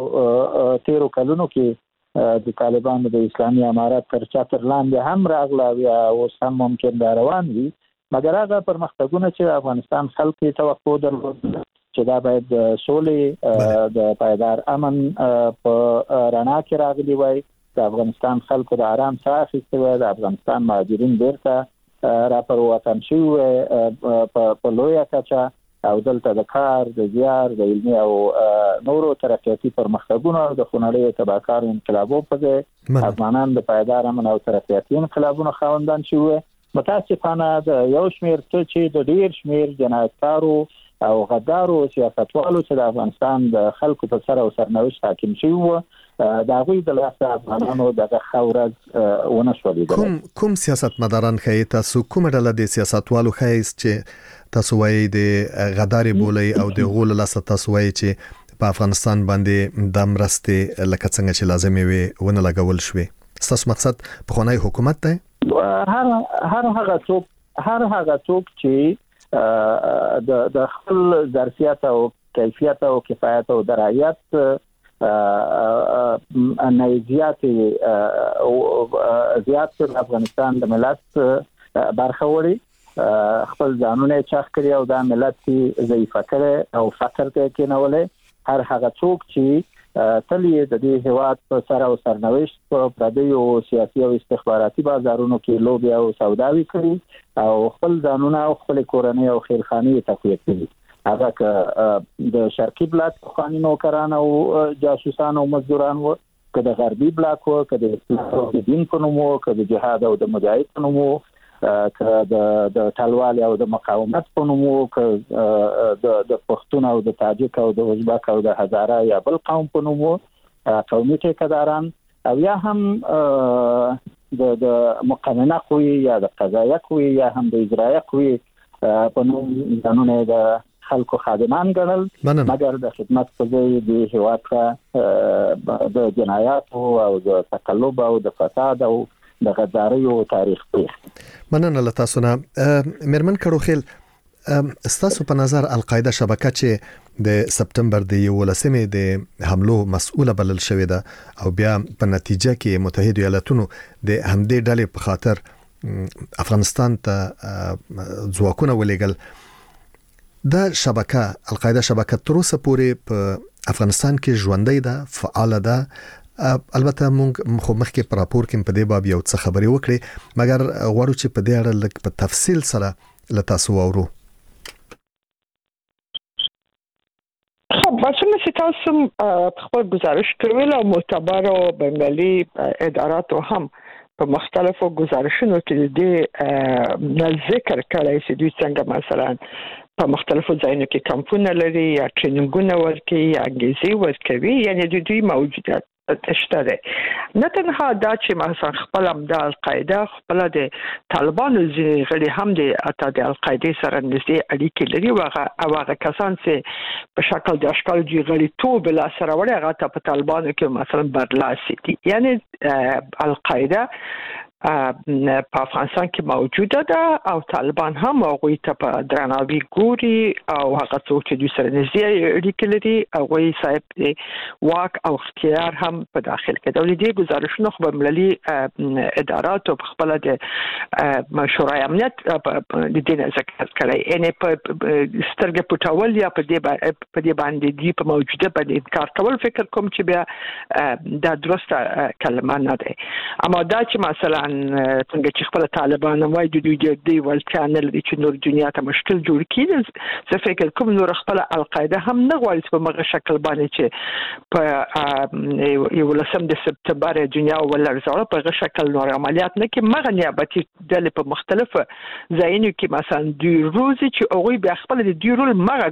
دې تیرو کلونو کې د طالبانو د اسلامي امارت تر چتر لاندې هم راغله یا اوس هم ممکن دا روان وي مګر هغه پرمختګونه چې افغانستان خلک یې توقع درلوده چې دا باید د سولې د پایدار امن په رڼا کې راغلي وای د افغانستان خلکو د آرام ساه اخیستې وای د افغانستان مهاجرین بیرته راپر وطن شوي وای په لویه کچه او دلته د کار د زیار د علمي او نورو ترقیاتي پرمختګونو د خونړیو تباهکارو انقلابو په ځای افغانان د پایدار امن او ترقیاتي انقلابونو خاوندان شوي متاسفانه د یو شمېر څه چې د ډیر شمېر جنایتکارو او غدارو سیاستوالو چې د افغانستان د خلکو په سر او سرنوشت حاکم شوي وو د هغوی د لاسه افغانانو دغه ښه ورځ ونه شوه لیدلی کوم کوم سیاستمداران ښایي تاسو کومه ډله د سیاستوالو ښایي چې تاسو وایي د غدارې بولئ او د هغو له لاسه تاسو وایي چې په افغانستان باندې د مرستې لکه څنګه چې لازمې وي ونه لګول شوې ستاسو مقصد پخوانی حکومت دی هر هر هغه څوک هر هغه څوک چې د د خپل ظرفیت او کیفیت او کفایت او درایت نه زیات زیات افغانستان د ملت برخه وړي خپل ځانونه چاخ کړی او دا ملت کې ضعیفه کړي او فقر ته کېنولې هر هغه څوک چې تل یې د دې هیواد په سر او سرنوشت په پردیو سیاسي او استخباراتي بازارونو کې لوبیا او سوداوي کړي او خپل ځانونه او خپل کورنۍ او خیرخاني تقویه کړي هغه ک د شرقي بلاک قانون نوکران او جاسوسان او مزدوران و که د غربي بلاک و که د اسلام او د دین په نوم و که د جهاد او د مجاهد په نوم و که د د ټالوال او د مقاومت په نوم و که د د پښتون او د تاجک او د ازبک او د هزاره یا بل قوم په نوم و قومي ټیکداران او یا هم د د مقننه قوی یا د قضایه قوی یا هم د اجرایه قوی په نوم قانون د خلکو خادمان ګڼل مګر د خدمت په ځای د هیواد د جنایات او د تقلب او د فساد او د غداري او تاریخ په مننه له تاسو نه مرمن کړو ستاسو په نظر القاعده شبکه چې د سپتمبر د یولسمې د حملو مسؤله بلل شوې ده او بیا په نتیجه کې متحده ایالاتونو د همدې ډلې په خاطر افغانستان ته ځواکونه ولېګل دا شبکه القاعده شبکه تر اوسه پورې په افغانستان کې ژوندۍ ده فعال ده البته موږ خو مخکې پر راپور کې په دې باب یو څه خبري وکړي مګر غواړو چې په دې اړه لږ په تفصیل سره له تاسو واورو. خب مثلا چې تاسو خپل گزارش کړل او معتبر او بنگالي اداراتو هم په مختلفو گزارشونو کې د ذکر کړی چې دوی څنګه مثلا په مختلفو ځایونو کې کمپونه لري یا ټریننګونه ورکوي یا انګیزې ورکوي یعنی د دوی موجودیت شته ده. نه تنها دا چې مثلا خپل هم د القاعده خپل د طالبانو غړي هم د اته د القاعده سره نږدې اړیکې لري او هغه کسان چې په شکل د اشکال دی غړي ټول بل سره وړي هغه ته په طالبانو کې مثلا برلاسي دي یعنی القاعده په افغانستان کې موجوده ده او طالبان هم هغه ته په درناوي ګوري او هغه څوک چې دوی سره نږدې اړیکې لري هغه صاحب واک او اختیار هم په داخل کې دولتي گزارشونه خو ملي ادارات او خپل د مشورای امنیت د دې ذکر کړی ان په سترګې پټول یا په دې په دې باندې دی په موجوده باندې انکار کول فکر کوم چې بیا دا درسته کلمه نه ده اما دا چې مثلا څنګه چې خپل طالبان وایي د دوی د دی ول چینل د چې نور دنیا ته مشکل جوړ کړي زه فکر کوم نور خپل القاعده هم نه غواړي په مغه شکل باندې چې په یو لسم د سپتمبر دنیا ولرزاله په غو شکل نور عملیات نه کې مغه نیابتي د په مختلفو ځایونو کې مثلا د روزي چې هغه بیا خپل د ډیرول مغه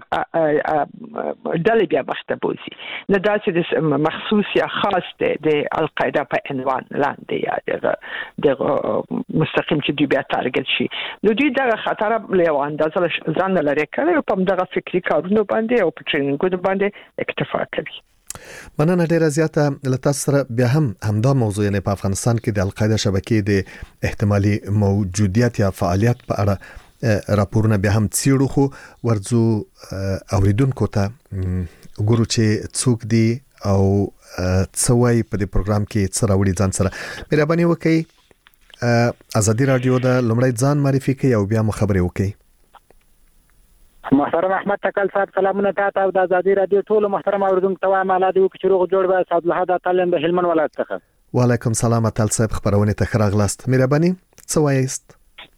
د بیا مختبوزي نه داسې د مخصوص یا خاص د القاعده په عنوان لاندې یا د مستقیم چې دوی بیا تارګت شي نو دوی دغه خطر له اندازه ځان لري کړي په دغه فکری کارونه باندې او په ټریننګونو باندې اکتفا کوي. مننه ډیره زیاته لته سره بیا هم همدا موضوع نه په افغانستان کې د القاعده شبکې د احتمالي موجودیت یا فعالیت په اړه راپورونه بیا هم څیړو خو ورځو اوریدونکو ته ګورو چې څوک دی او څوای په دې پروګرام کې څه راوړي ځان سره مهرباني وکړئ ازادي رادیو د لومړی ځان معرفي کوي او بیا مو خبرې وکړئ. محترم احمد تکل صاحب سلامونه تاسو د ازادي رادیو ټول محترم اوریدونکو ته وایم الله دې وکړي چې روغ جوړ به صاحب له تعالی د هلمند ولایت څخه. وعلیکم سلام تعالی صاحب خبرونه ته خراغلاست مهرباني څه وایست؟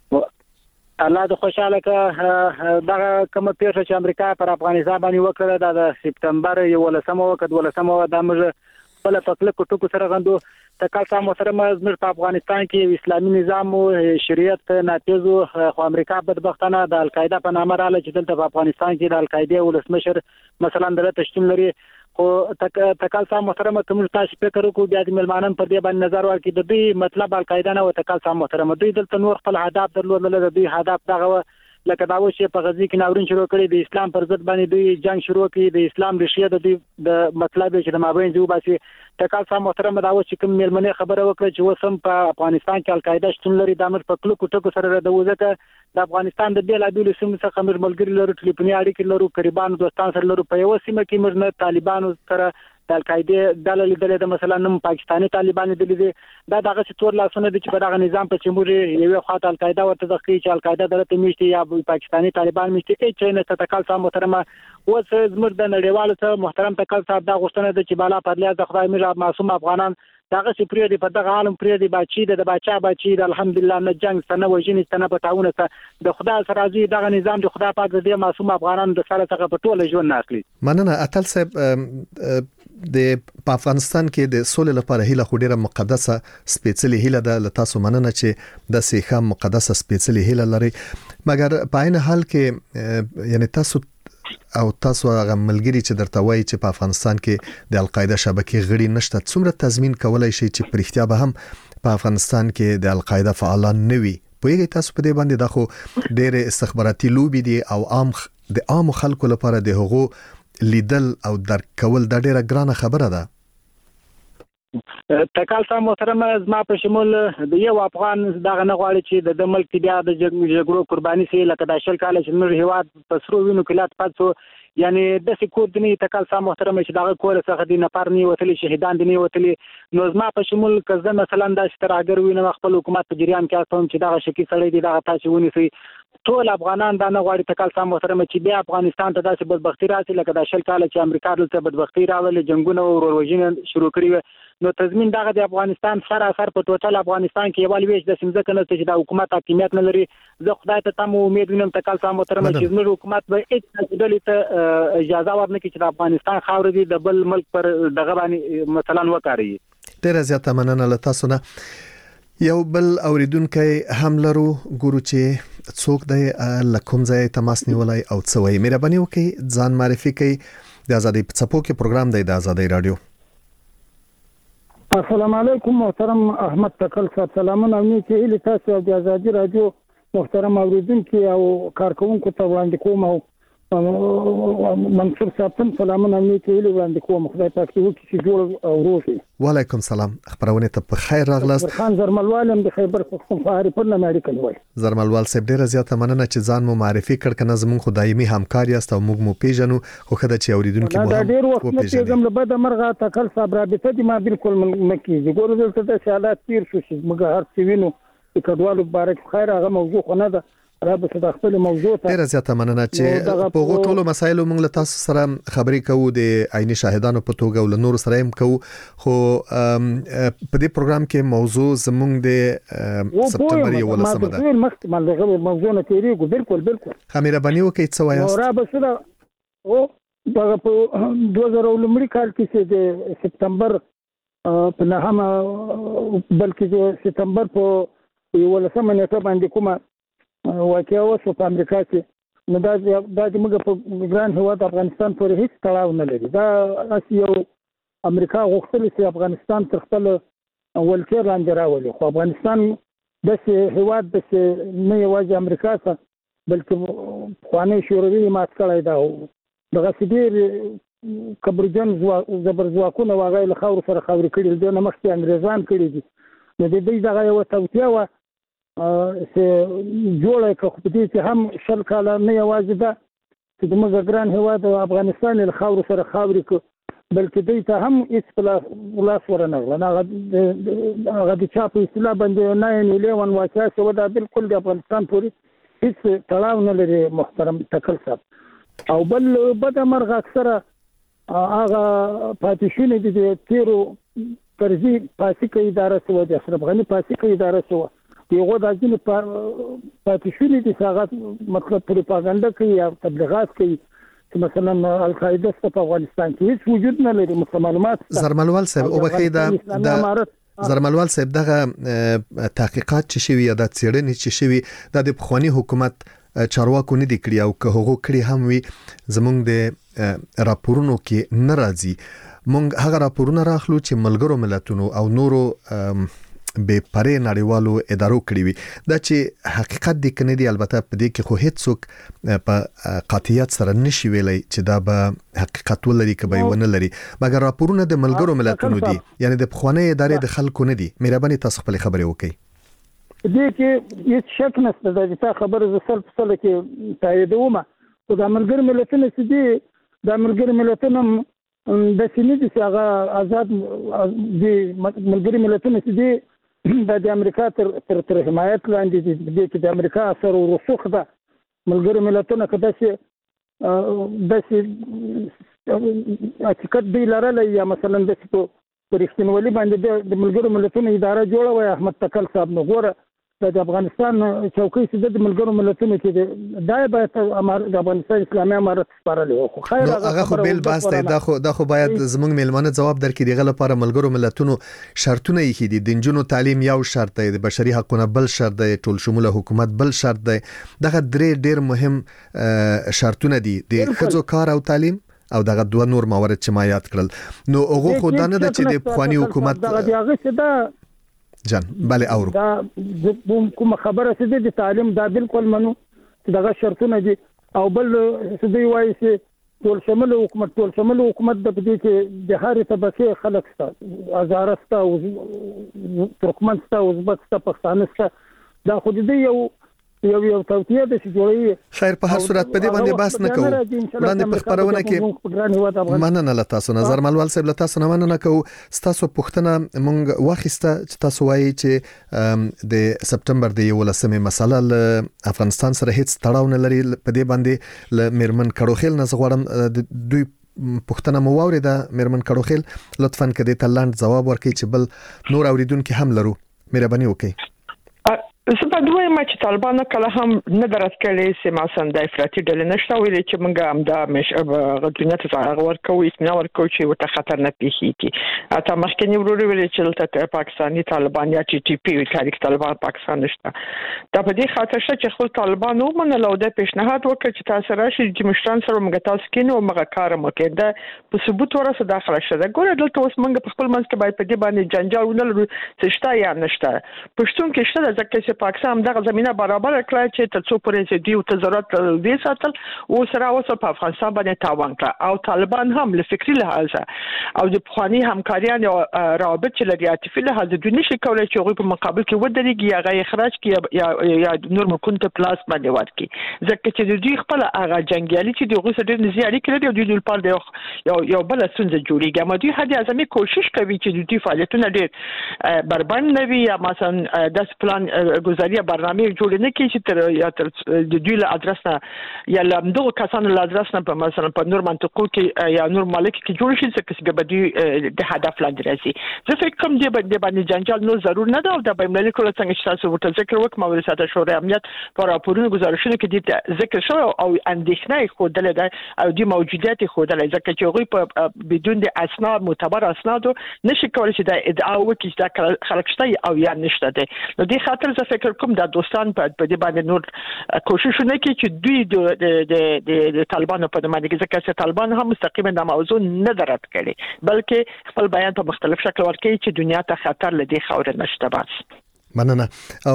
الله د خوشاله که دغه کوم پیښه چې امریکا پر افغانستان باندې وکړه د سپتمبر یولسمه وکړه ولسمه د موږ بل په کلکو ټکو سره غندو تکل سم محترم زموږ په افغانستان کې اسلامي نظام او شریعت نافذ خو امریکا بدبختانه د القاعده په نامه رااله چې دلته په افغانستان کې د القاعده ولسمشر مثلا د تشکیل لري خو تکل سم محترم کوم تاسو فکر وکړو بیا د ملمانن پر دې باندې نظر ورکړي د دوی مطلب القاعده نه و تکل سم محترم دوی دلته نور خپل هدف درلودل د دوی هدف دغه لکه دا و چې په غزي کې ناورین شروع کړي د اسلام پر ضد باندې دوی جنگ شروع کړي د اسلام ریښې د دوی د مطلب چې د مابین جو باسي تکال سم محترم دا و چې کوم ملمنه خبره وکړه چې وسم په افغانستان کې القاعده شتون لري د امر په کلکو ټکو سره د وځکه د افغانستان د بیل ابل سیمه څخه مر ملګری لرو ټلیفوني اړیکې لرو قریبانو دوستان سره لرو په یو سیمه کې مر نه طالبانو سره د القاعده د لیدل د مثلا نم پاکستاني طالبان د لیدل دا دغه څور لاسونه د چې په دغه نظام په چموري یو خاطر القاعده ورته ځکه چې القاعده درته میشتي یا پاکستاني طالبان میشتي چې نه تکال سم محترم اوس زموږ د نړیوالو ته محترم تکال صاحب دا غوښتنه ده چې بالا پرلیا د خدای مې معصوم افغانان دغه سی پرې دی په دغه عالم پرې دی بچی د بچا بچی د الحمدلله نه جنگ سره وژنې سره پټاونه ته د خدای سره راځي دغه نظام د خدای پاک دې معصوم افغانانو د سره څخه په ټوله ژوند ناخلي. مننه اتل صاحب. د افغانستان کې د سولې لپاره هیله خو ډیره مقدسه سپېڅلې هیله ده، له تاسو مننه چې د سیخه مقدسه سپېڅلې هیله لري، مګر په عین حال کې یعنی تاسو او تاسو هغه ملګری چې درته وایي چې په افغانستان کې د القاعده شبکې غړي نشته، څومره تضمین کولای شي چې پرختیا به هم په افغانستان کې د القاعده فعالان نه وي؟ پوهیږئ تاسو په دې باندې دا خو ډېر استخباراتي لوبي دي او عام د عام خلکو لپاره د هغو لیدل او درک کول دا ډیره ګرانه خبره ده. تکال سم محترم زما په شمول د یو افغان دغه نه غواړي چې د ملک بیا د جګړو قرباني سي لکه د شل کال چې نور هیواد په سرو وینو کې لات پاتو، یعنی د سکوت دني تکال سم محترم چې دغه کور څخه د نفرنی وتلی شهیدان دني وتلی نو زما په شمول کزه مثلا د ستراګر وینم خپل حکومت په جریان کې تاسو چې دغه شکی سړی دی دغه تاسو ونی سي ټول افغانان دا نه غواړي تکال سم محترم چې بیا افغانستان ته داسې بدبختی راسي لکه د شل کال چې امریکا دلته بدبختی راولي جنگونه او وروژنه شروع کړی نو تضمین دغه د افغانستان سراسر په ټوټل افغانستان کې یو لويش د سمځه کنه چې د حکومت حاکمیت نه لري. زه خدای ته تم امید وینم تکال سم محترم چې زموږ حکومت به هیڅ ډول ته اجازه ورنکړي چې د افغانستان خاور دي د بل ملک پر دغه باندې مثلا وکاري. ډیره زیاته مننه له تاسو نه. یو بل اوریدونکي هم لرو، ګورو چې څوک دی له کوم ځای تماس نیولای او څه وایي. مهرباني وکړئ ځان معرفي کړئ. د ازادۍ په څپو کې پروګرام دی د ازادۍ رادیو. السلام علیکم محترم احمد تکل صاحب، سلامونه او نیکی هیله تاسو د ازادۍ رادیو محترم اوریدونکي او کارکونکو ته وړاندې کوم او منصور صاحب ته سلامونه او نیکی هیله وړاندې کوم. خدای پاک دې وکړي چې جوړ او روغ. وعلیکم سلام، خبرونه ته په خیر راغلاست. خان زرملوال هم د خیبر پختونخوا په نړۍ کې وای. زرملوال صاحب ډیره زیاته مننه چې ځان مو معرفي کړ، کنه زموږ خدایمي همکار یاست او موږ مو پیژنو، خو خدای چې اوریدونکو مو دا ډیر وخت نه پیژم له بده مرغه تکل صاحب رابطه دي ما بالکل مکیږي. ګورو دلته د حالات تیر شو چې موږ هر څه وینو چې کډوالو مبارک خیر هغه موضوع خو نه ده رابطه د خپل موضوع ته. ډیره زیاته مننه چې په غوټولو مسایلو موږ له تاسو سره خبرې کوو د عیني شاهدانو په توګه او له نور سره هم کوو، خو په دې پروګرام کې موضوع زموږ د سپتمبر یولسمه ده. مخکې دغه موضوع نه تیریږي. بالکل بالکل مهرباني وکړئ څه وایاست. رابطه او دغه په دوه زره لومړي کال کې چې د سپتمبر په نهمه بلکې د سپتمبر په یولسمه نیټه باندې کومه واقعا وشو په امریکا کې، نو دا د موږ په ګران هیواد افغانستان پورې هیڅ تړاو نه لري. دا اسی یو امریکا غوښتل چې افغانستان تر خپل ولکې لاندې راولي، خو افغانستان داسې هیواد داسې نه یوازې امریکا ته بلکې پخوانی شوروي مات کړی دا دغسې ډېر کبرجن زبر ځواکونه هغه له خاورو سره خاورې کړي دي، نه مخکې انګریزان کړي دي. نو د دوی دغه یوه توطیه وه چې جوړه کړه، خو په دې کې هم شل کاله نه یوازې ده چې زموږ ګران هیواد افغانستان له خاورو سره خاورې کړه، بلکې دوی ته هم هېڅ لاس ورنغله. هغه د چا په اصطلاح باندې ناین الیون واقعه شوه، دا بالکل د افغانستان پورې هېڅ تړاو نه لري محترم تکل صاحب. او بل بده مرغه اکثره هغه پاتې شونې دي د تیرو فرضي پاسیکه اداره شوه، د اشرف غني پاسیکه اداره شوه، یو د ځینې پاتې شونې دي چې هغه مطلب پروپاګاندا کوي یا تبلیغات کوي چې مثلا القاعده په افغانستان کې هیڅ وجود نه لري. معلومات زرملوال صاحب او بخې دا زرملوال صاحب دغه تحقیقات چې شوی یا د څېړنې چې شوی د پخوانی حکومت چارواکو نه دی کړی او که هغه کړی هم وي زمونږ د راپورونو کې ناراضي. مونږ هغه راپورونه راخلو چې ملګرو ملتونو او نورو به پرې نړیوالو ادارو کړی وي. دا چې حقیقت دی کنه دی، البته په دې کې خو هیڅ څوک په قاطعیت سره نشي ویلای چې دا به حقیقت ولري که به ونه لري، مګر راپورونه د ملګرو ملتونو دي، یعنی د پخوانی ادارې د خلکو نه دي. مهرباني تاسو خپل خبرې وکړئ. دې کې هیڅ شک نشته د دې خبره ز سل په سل کې تاییدوم. خو د ملګرو ملتونو چې دي د ملګرو ملتونو د سینې دي چې هغه آزاد دي، ملګرو ملتونو چې دي د امریکا تر تر حمایت لاندې دي. د کې د امریکا اثر او رسوخ ده. ملګرو ملتونو که داسې داسې حقیقت دی لرلی یا مثلا داسې په پرښتنولي باندې د ملګرو ملتونو اداره جوړه وای احمد تکل صاحب نو ګوره د افغانستان چوکۍ چې د ملګرو ملتونو کې دا باید د افغانستان اسلامي امارت سپارلې خو خیر هغه خو بیل باس دی دا خو دا خو باید زموږ میلمانه جواب درکړي دغه لپاره ملګرو ملتونو شرطونه یې دي د جنونو تعلیم یو شرط دی د بشري حقوقو بل شرط دی ټول شموله حکومت بل شرط دی دغه درې ډیر مهم شرطونه دي د ښځو کار او تعلیم او دغه دوه نور موارد چې ما یاد کړل نو هغه خو دا نه ده چې د خواني حکومت دغه هغه څه ده جان bale اورو دا کوم خبره څه دي تعلیم دا بالکل منو دغه شرطونه دي او بل څه دی وایي چې ټول شمول حکومت ټول شمول حکومت د دې کې د هرې طبقه خلک ستا ازارستا او ترکمنستا او ازبکستا پښتانستا دا خو دې یو یو یو توصیه ده چې جوړي خیر په هر صورت په دې باندې بحث نه کوو وړاندې په خبرونه کې مننه له تاسو نظر ملوال صاحب له تاسو نه مننه کوو تاسو پوښتنه مونږ واخیسته چې تاسو وایي چې د سپټمبر د یولسمې مسله له افغانستان سره هیڅ تړاو نه لري په دې باندې له میرمن کړوخیل نه غواړم د دوی پوښتنه مو واوریده میرمن کړوخیل لطفاً کدی ته لاند جواب ورکړئ چې بل نور اوریدونکو هم لرو مهرباني وکړئ زه په دوی ما چې طالبان کله هم نه درات کړي چې ما سند افراطي ډلې نشته ویلي چې موږ هم دا مش غوډونه ته هغه ورکو اسنه ورکو چې وته خطر نه پیښیږي اته مخکنی وروري ویلي چې ته پاکستاني طالبان یا ټي ټي پی تاریخ طالبان پاکستان نشته دا په دې خاطر چې خپل طالبان ومنه لو د پیشنهاد وکړي چې تاسو راشي چې مشران سره موږ تاسو کینو موږ کار مو کې دا په ثبوت ورسره داخله شته ګوره دلته اوس موږ په خپل منځ کې باید په دې باندې جنجال ونه لرو چې شته یا نشته پښتون کې شته ځکه پاکستان دغه زمينه برابر کړه چې تر څو پرې چې دیو ته ضرورت دې ساتل او سره اوسه په افغانستان باندې تاوان کړ او طالبان هم له فکری لحاظ او د پخوانی همکاریان او روابط چې لري عاطفي لحاظ د دنیا شي کولای چې هغه په مقابل کې ودرېږي یا غي اخراج کې یا یا نور ممکن ته پلاس باندې ورکي ځکه چې د دوی خپل هغه جنگیالي چې دغه سره د زیاري کړي او د دوی لپاره یو یو بل څنګه جوړیږي ما دوی هدي اعظمي کوشش کوي چې د دوی فعالیتونه ډېر بربند نوي یا مثلا د پلان گزاري برنامه جوړ نه کیږي تر یا تر د دوی له ادرس نه یا لمدو کسانو له ادرس نه په مثلا په نور منطقو کې یا نور مالک کې جوړ شي چې به دوی د هدف لاندې راځي زه فکر کوم د باندې جنجال نو ضرور نه ده او د بین المللي کول څنګه چې تاسو ورته ذکر وکړم او ریاست شورای امنیت پر راپورونو گزارشونه کې د ذکر شو او اندېښنه خو دله ده او د موجودیت خو دله ځکه چې هغه په بدون د اسناد معتبر اسناد نشي کولای چې د ادعا وکړي چې خلک شته او یا نشته ده نو د خاطر زه فکر کوم د دوستان په دې باندې نور کوششونه کوي چې دوی د د طالبانو په باندې کې ځکه چې طالبان هم مستقیما د موضوع نه درات کړي بلکې خپل بیان په مختلف شکل ورکوي چې دنیا ته خطر لدی خاور نشته بس مننه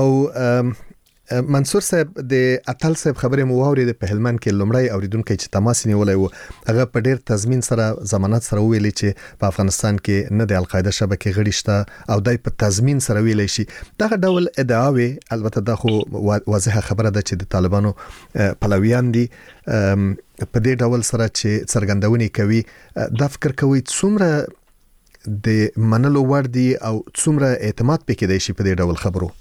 او منصور صاحب د اتل صاحب خبره مو واورید په هلمند کې لومړی اوریدونکو چې تماس نیولای وو هغه په ډیر تضمین سره ضمانت سره ویلي چې په افغانستان کې نه د القاعده شبکې غړي شته او دای په تضمین سره ویلي شي دغه ډول ادعاوي البته دا خو واضحه خبره ده چې د طالبانو پلویان دي په دې ډول سره چې څرګندونې کوي دا فکر کوي څومره د منلو ور دي او څومره اعتماد پکې دی شي په دې ډول خبرو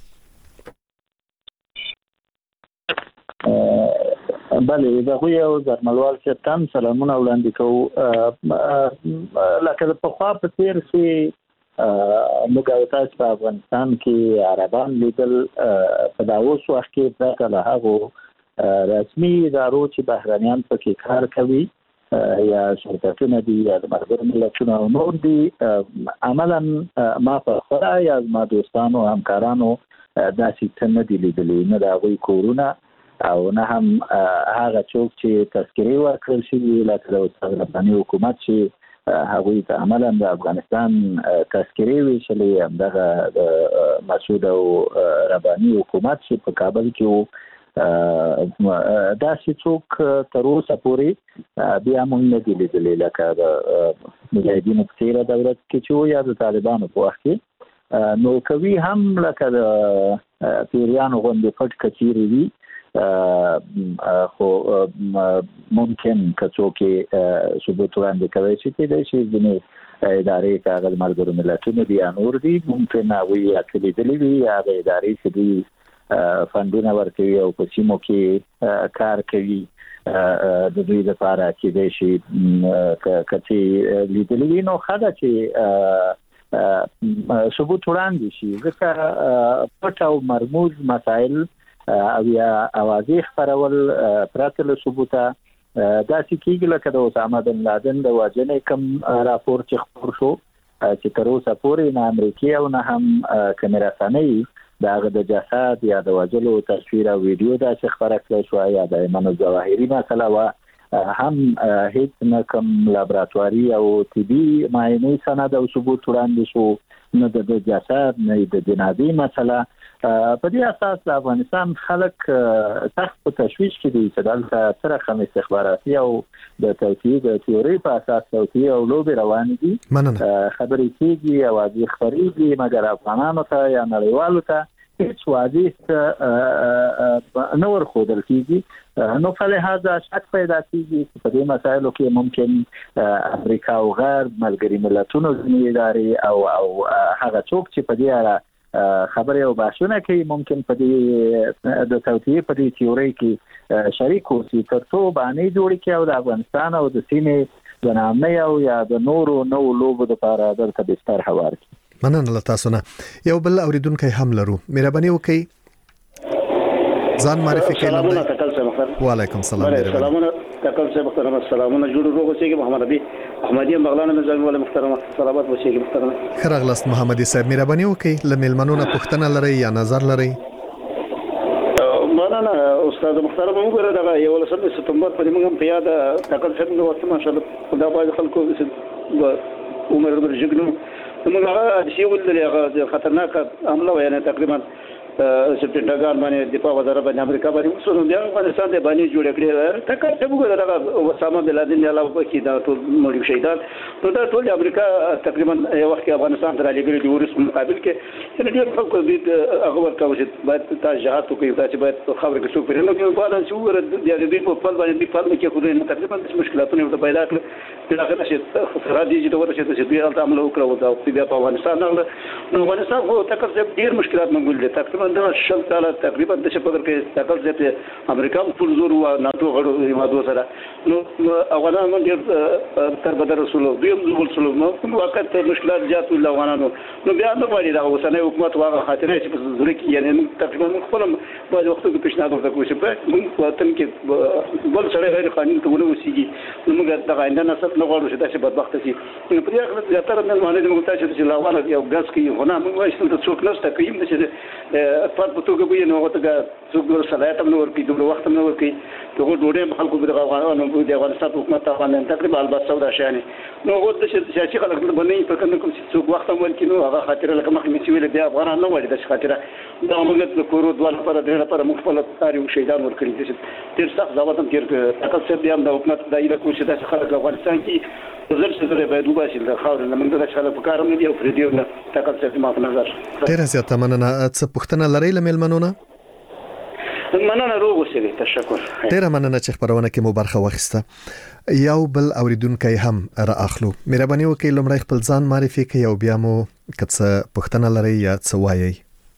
بله دا خو یو ځرملوال چې تم سلامونه وړاندې کوو لکه په خوا په تیر کې موږ تاسو په افغانستان کې عربان لیدل په داوس وخت کې پرته له هغه رسمي ادارو چې بهرانيان پکې کار کوي یا شرکتونه دي یا د ملګرو ملتونو او نور دي عملاً ما په خورا یا ما دوستانو همکارانو داسې څه نه دي لیدلي نه د هغوی کورونه او نه هم هغه څوک چې تذکرې ورکړل شوي لکه د استاد رباني حکومت چې هغوی ته عملاً د افغانستان تذکرې ویشلې همدغه د مسعود او رباني حکومت چې په کابل کې داسې څوک تر اوسه پورې بیا موږ نه دي لیدلي لکه د مجاهدینو په تېره دوره کې چې یا د طالبانو په وخت کې نو کوي هم لکه د پیریانو غوندې پټ کچېرې وي خو ممکن که څوک ثبوت وړاندې کوي چې کېدای شي ځینې ادارې که هغه د ملګرو ملتونو دي یا نور دي ممکن هغوی یا څه لیدلي وي یا هغه ادارې چې دوی فنډونه ورکوي او په سیمو کې کار کوي د دوی لپاره کېدای شي که څه لیدلي وي نو ښه ده چې ثبوت وړاندې شي ځکه پټ او مرموز مسائل او یا اوازې خبرول پرته له ثبوته دا چې کېږي لکه د اسامه بن لادن د وژنې کوم راپور چې خپور شو چې تر اوسه پورې نه امریکایي او نه هم کیمرا ثاني داغه د جسد یا د وژلو تصویر او ویډیو دا چې خبره کړې شو یا د ایمان الظواهری مسله و هم هیڅ نه کوم لابراتواري او طبي معاینه سند او ثبوت وړاندې شو نه د جسد نه د جنازې مسله په دې اساس د افغانستان خلک سخت په تشویش کې دي چې دلته سره کوم استخباراتي او د توطئې د تیوري په اساس توطئې او لوبې روان دي خبرې کېږي او د خبرېږي مګر افغانانو ته یا نړیوالو ته هیڅ واضح نه ورخوړل کېږي نو په لحاظ شک پیدا کېږي چې په دې مسایلو کې ممکن امریکا او غرب ملګري ملتونو ځینې ادارې او او هغه څوک چې په دې اړه خبرې او بحثونه کوي ممکن په دې د توطئې په دې تیوري کې شریک اوسي ترڅو باندې جوړ کړي او د افغانستان او د سیمې د نامنۍ او یا د نورو نو لوبو لپاره دلته بستر هوار کړي. مننه له تاسو نه. یو بل اوریدونکو هم لرو. مهرباني وکړئ ځان معرفي کړئ. وعلیکم السلام. سلامونه تکل سے محترم سلامونه جوړ روغ اوسئ محمد ابي احمدي مغلانه نظام ول محترم صلوات اوسئ محترم. خرغلست محمدي صاحب مهرباني وکړئ لملمنونو پښتنه لري یا نظر لري. مننه استاد محترم وګوره دا یو لسم سپتمبر په موږ په یاد تکل سے نو وخت ماشاءالله خدا باید خلکو عمر برجګنو موږ هغه شی ولله خطرناک عمله وینه تقریبا سپټنګان باندې دفاع وزارت باندې امریکا باندې وسونو بیا افغانستان ته باندې جوړ کړی تکر څه وګوره دا اسامه بن لادن علاوه پکې دا ټول مړي شهیدان نو دا ټول امریکا تقریبا یو وخت افغانستان ته راځي د ورس مقابل کې چې ډېر خلکو دې هغه ورته چې باید تاسو جهاد وکړئ چې باید خبره کې څوک پرې نو کې بعد چې وګوره د دې په خپل باندې په خپل کې خو نه تقریبا د مشکلاتونو ته پیدا کړل چې هغه نشي راځي چې ورته چې دوی حالت عمل وکړو دا په افغانستان نو افغانستان خو تکر ډېر مشکلات موجود دي تقریبا د شل کاله تقریبا د څه په اگر کې تکل ځته امریکا په زور او ناتو غړو ایمادو سره نو افغانان ډېر تر بدر رسول دویم رسول نو کوم وخت مشکلات زیات ول افغانانو نو بیا نه غواړي دا اوسنۍ حکومت واغه خاطر چې په زور کې یعنی تقریبا خپل په وخت کې پیشنهاد وکړو چې په موږ وطن کې بل سره غیر قانوني ته ونوسیږي نو موږ دا غاینده نسل نه غواړو چې تاسو بدبخت شي نو په دې اړه زیاتره نه معنی موږ تاسو چې لاوانه یو غاز کې هونه موږ وایو چې څوک نشته کوي چې په توګه به نو وته څوک صلاحیت هم نور کې دوه وخت هم نور کې ته ډوډۍ خلکو به افغانانو د افغانستان حکومت باندې تقریبا البته سودا شانه نو غوډه چې سیاسي خلک باندې په کوم کوم څوک وخت هم ورکې نو هغه خاطر لکه مخکې چې ویل بیا افغانان نه وایي د خاطر دا موږ د کورو دوه لپاره د لپاره مختلف تاریخ شهیدان ورکړي چې تیر څخه ځواب هم تیر تاسو څه بیا د حکومت دایره کوم چې د خلک افغانستان کې زر څه درې باید وباسي د خاور نه موږ د خلک په کار نه دی او پر دې نه تاسو څه ما په نظر ډیر زیاته مننه څه پښتنه لري لملمنونه مننه روغ اوسئ تشکر ډیر مننه چې خبرونه کې مو برخه واخیسته یو بل اوریدونکو هم را اخلو مهرباني وکړئ لمړی خپل ځان معرفي کړئ او بیا مو کڅ پښتنه لري یا څه وایي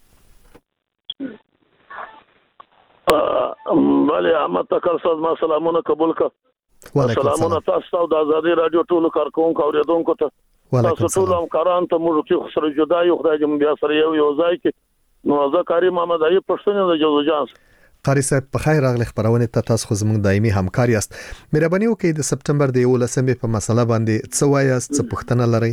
بله احمد تکر صاحب ما سلامونه قبول کړ سلامونه تاسو د ازادي رادیو ټولو کارکونکو اوریدونکو ته تاسو ټول همکاران ته موږ کې سره جدا یو خدای دې بیا سره یو یو ځای کې نو ځکاري محمد ایوب پښتون د جوزو جانس قاری صاحب په خیر راغلی خبرونه ته تاسو خو زموږ دایمي همکار یاست مهرباني وکړئ د سپتمبر د یولسمې په مسله باندې څه وایاست څه پوښتنه لرئ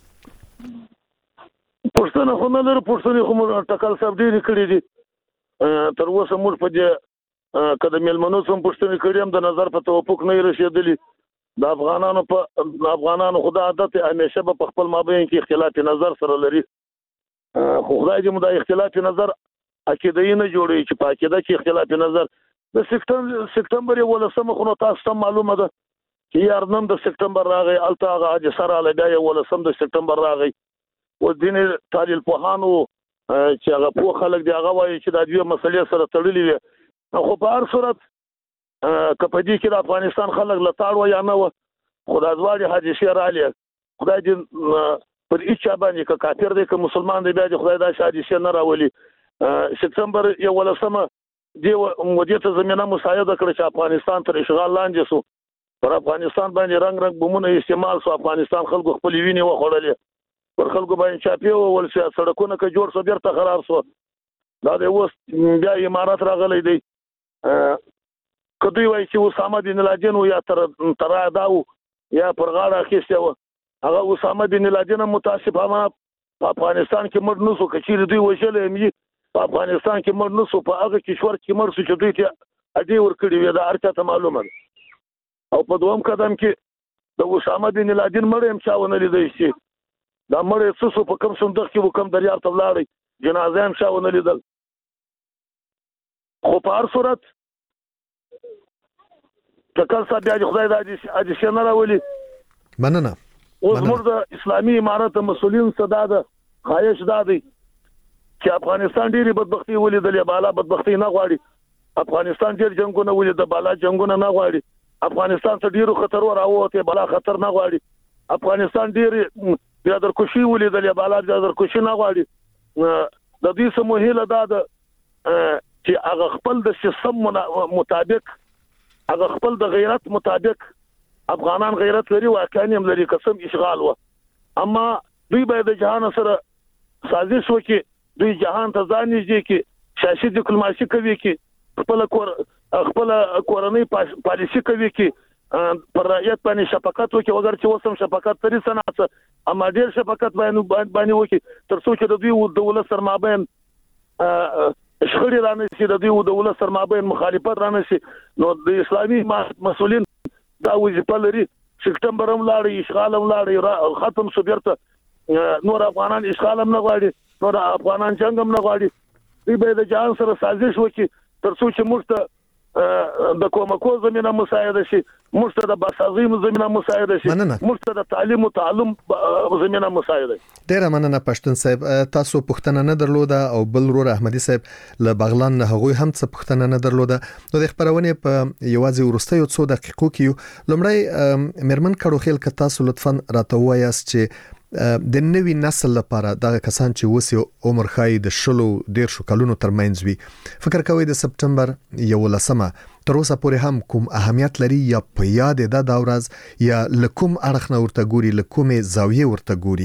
پښتنه خو نه لري پښتنه خو موږ ټکل صاحب ډېر کړی دي تر اوسه موږ په دې کده ملمنو سم پښتنه کړی هم د نظر په توافق نه رسیدلی د افغانانو په افغانانو خدا عادت همیشه په خپل مابین کې اختلاف نظر سره لري خو خدای دې مو د اختلاف نظر عقیده نه جوړي چې په عقیده کې اختلاف نظر د سپتمبر سپتمبر یو لسمه خو تاسو ته معلومه ده چې یار نن د سپتمبر راغی الته هغه اج سره لګا یو لسم د سپتمبر راغی او دین تاریخ په هانو چې هغه په خلک دی هغه وایي چې د دې مسلې سره تړلې وي خو په هر صورت کپدي کې د افغانستان خلک لټاړ و یا نه و خدای ځواړي حاجی شیر علي خدای دې پر هیڅ باندې که کافر دی که مسلمان دی بیا د خدای د حاجی شیر نه راولي سپتمبر یو لسمه دی مودې ته زمينه مساعده کړ چې افغانستان تر اشغال لاندې سو پر افغانستان باندې رنگ رنگ بمونه استعمال سو افغانستان خلکو خپل ویني وخوړلې پر خلکو باندې چاپی ول شي سړکونه کې جوړ شو بیرته خراب شو دا د اوس بیا امارات راغلی دی کدی وای چې اسامه بن لادن یا تر تر داو یا پر غاړه اخیسته و هغه اسامه بن لادن متاسفانه په افغانستان کې مړ نو سو کچیر دوی وشلې می په افغانستان کې مړ نو سو په هغه کشور کې مړ سو چې دوی ته اډي ور کړی وي دا ارچا معلومه او په دوم قدم کې د اسامه بن لادن مړ هم چاونه لیدای شي دا مړ څه سو په کوم صندوق کې وکم دریاب ته ولاړی جنازه هم چاونه لیدل خو په هر صورت تکل صاحب بیا خدای د اجازه نه راولي مننه اوس موږ د اسلامي امارت مسولین صدا ده خواهش ده چې افغانستان ډېری بدبختی ولیدلې بالا بدبختی نه غواړي افغانستان ډېر جنگونه ولید بالا جنگونه نه غواړي افغانستان ته ډېر خطر وراوته بالا خطر نه غواړي افغانستان ډېر بیا درکشي ولیدلې بالا بیا درکشي نه غواړي د دې سموهله ده چې هغه خپل د سیستم مطابق هغه خپل د غیرت مطابق افغانان غیرت لري واقعي هم لري قسم اشغال و اما دوی به د جهان سره سازش وکي دوی جهان ته ځان نږدې کې سیاسي ډیپلوماسي کوي کې خپل کور خپل کورنۍ پالیسي کوي کې پر رعیت باندې شفقت وکي وګر چې وسم شفقت ترې سناڅ اما ډیر شفقت باندې باندې وکي تر څو چې د دوی د ولس سره مابین شخړې رانه شي د دوی د ولس سره مابین مخالفت رانه شي نو د اسلامي مسؤلین دا وظیفه لري سپتمبر هم لاړی اشغال هم لاړی ختم شو بیرته نور افغانان اشغال هم نه غواړي نور افغانان جنگ هم نه غواړي دوی به د جهان سره سازش وکړي تر څو چې موږ ته د کومکو زمينه مساعده شي موږ ته د باسازي زمينه مساعده شي موږ ته د تعلیم او تعلم زمينه مساعده ډیره مننه پښتون صاحب تاسو پښتنه نه درلوده او بل رور احمدي صاحب له بغلان نه هغوی هم څه پښتنه نه درلوده نو د خبرونه په یوازې ورستیو څو دقیقو کې لمړی مرمن کړو خیل ک تاسو لطفا راته وایاست چې د نوې نسل لپاره دا کسان چې وسی عمر خای د شلو ډیر شو کلونو ترمنځ وي فکر کوي د سپټمبر یولسمه تر اوسه پورې هم کوم اهمیت لري یا په یاد ده دا ورځ یا لکوم اړخ نه ورته ګوري لکومه زاویه ورته ګوري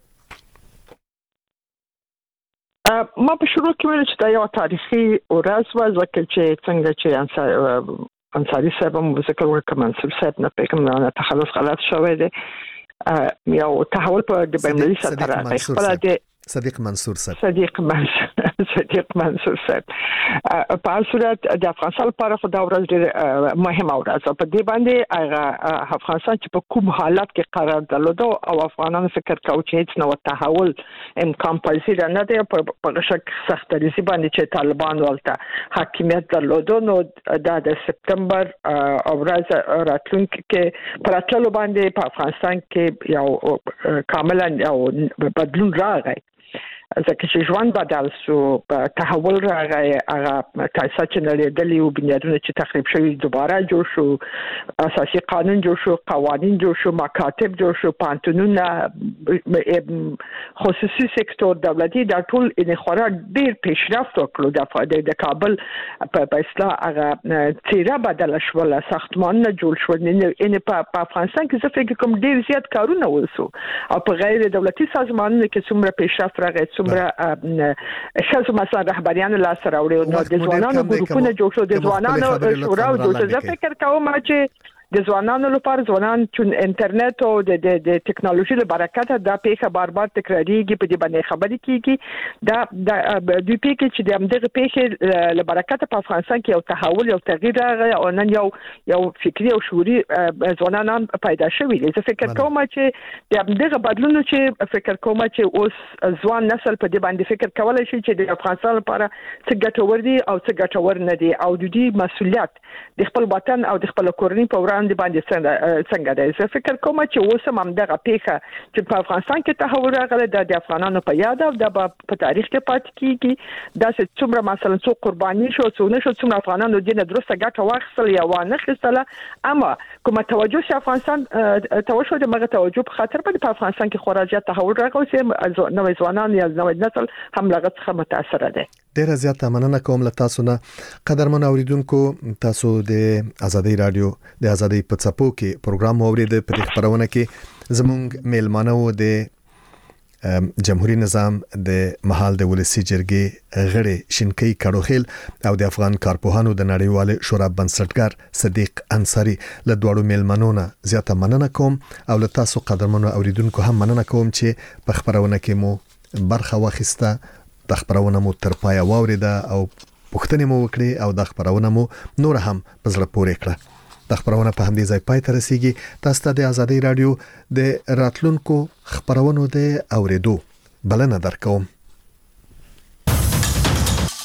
ما په شروع کې ویل چې دا یو تاریخي ورځ و ځکه چې څنګه چې انصار انصاری صاحب هم ذکر وکړ منصور صاحب نه پکم نه تخلص غلط شوی دی یو تحول په د بینالمللي سطح خپل د صدیق منصور صاحب صدیق منصور صدیق منصور صاحب په صورت د افغانستان لپاره خو دا ورځ ډېر مهمه ورځ په دې باندې هغه افغانستان چې په کوم حالت کې قرار درلوده او افغانانو فکر کاوه چې هیڅ نو تحول امکان پذیر نه دی په شک سخت ریسي باندې چې طالبان ولته حاکمیت درلوده نو دا د سپتمبر ورځ راتلونکي کې پراتلو باندې په افغانستان کې یو کاملا یو بدلون راغی ځکه چې ژوند بدل شو تحول راغی هغه تاسیس چې نړیدلې او بنیادونه چې تخریب شوي دوباره جوړ شو اساسي قانون جوړ شو قوانين جوړ شو مکاتب جوړ شو پانتونونه خصوصي سکتور دولتي دا ټول ان خورا ډیر پیشرفت وکړو د فائدې د کابل په اصلاح هغه چیرې بدل شو له ساختمانونه جوړ شو ان په افغانستان کې څه فکر کوم ډیر زیات کارونه وسو او په غیر دولتي سازمانونو کې څومره پیشرفت راغی څومره شاسو مثلا رهبریان لا سره وړو نو د ځوانانو ګروپونه جوړ شو د ځوانانو شورا جوړ شو زه فکر کوم چې د ځوانانو لپاره ځوانان چې انټرنیټ او د د ټکنالوژي له برکته دا پیښه بار بار تکراریږي په دې باندې خبرې کیږي دا د دوی پیښه چې د همدغه پیښه له برکته په افغانستان کې یو تحول یو تغییر راغی او نن یو یو فکری او شعوري ځوانان پیدا شوي دي زه فکر کوم چې د همدغه بدلون چې فکر کوم چې اوس ځوان نسل په دې باندې فکر کولای شي چې د افغانستان لپاره څه ګټور دي او څه ګټور نه دي او د دې مسؤلیت د خپل وطن او د خپل کورنۍ په وړاندې باندې څنګه څنګه دی زه فکر کوم چې اوس هم دغه پیښه چې په افغانستان کې تحول راغلی د افغانانو په یاد او د په تاریخ کې پاتې کیږي دا چې څومره مثلا څو قرباني شو څو نه شو څومره افغانانو د درسته ګټه واخیستل یا ونه خستله اما کوم توجه چې افغانستان توجه د مغه توجه په خاطر باندې په افغانستان کې خورا زیات تحول راغلی چې نوې ځوانان یا نوې نسل هم لږ څه متاثر دي ډیره زیاته مننه کوم له تاسو نه قدرمن اوریدونکو تاسو د ازادي رادیو د ازادي په څپو کې پروګرام اوریدل په خبرونه کې زموږ میلمانه و د جمهوریت نظام د محل د ولسی جرګې غړي شینکی کړوخیل او د افغان کارپوهانو د نړیوال شورا بنسټګر صدیق انصاری له دوړو میلمنونو زیاته مننه کوم او له تاسو قدرمنو اوریدونکو هم مننه کوم چې په خبرونه کې مو برخه واخیسته د خبرونه مو تر پای واوریده او پوښتنې مو وکړي او د خبرونه مو نور هم په زړه پورې کړه. د خبرونه په همدې ځای پای ته رسیږي. تاسو ته د ازادي رادیو د راتلونکو خبرونو د اوریدو بلنه درکوم.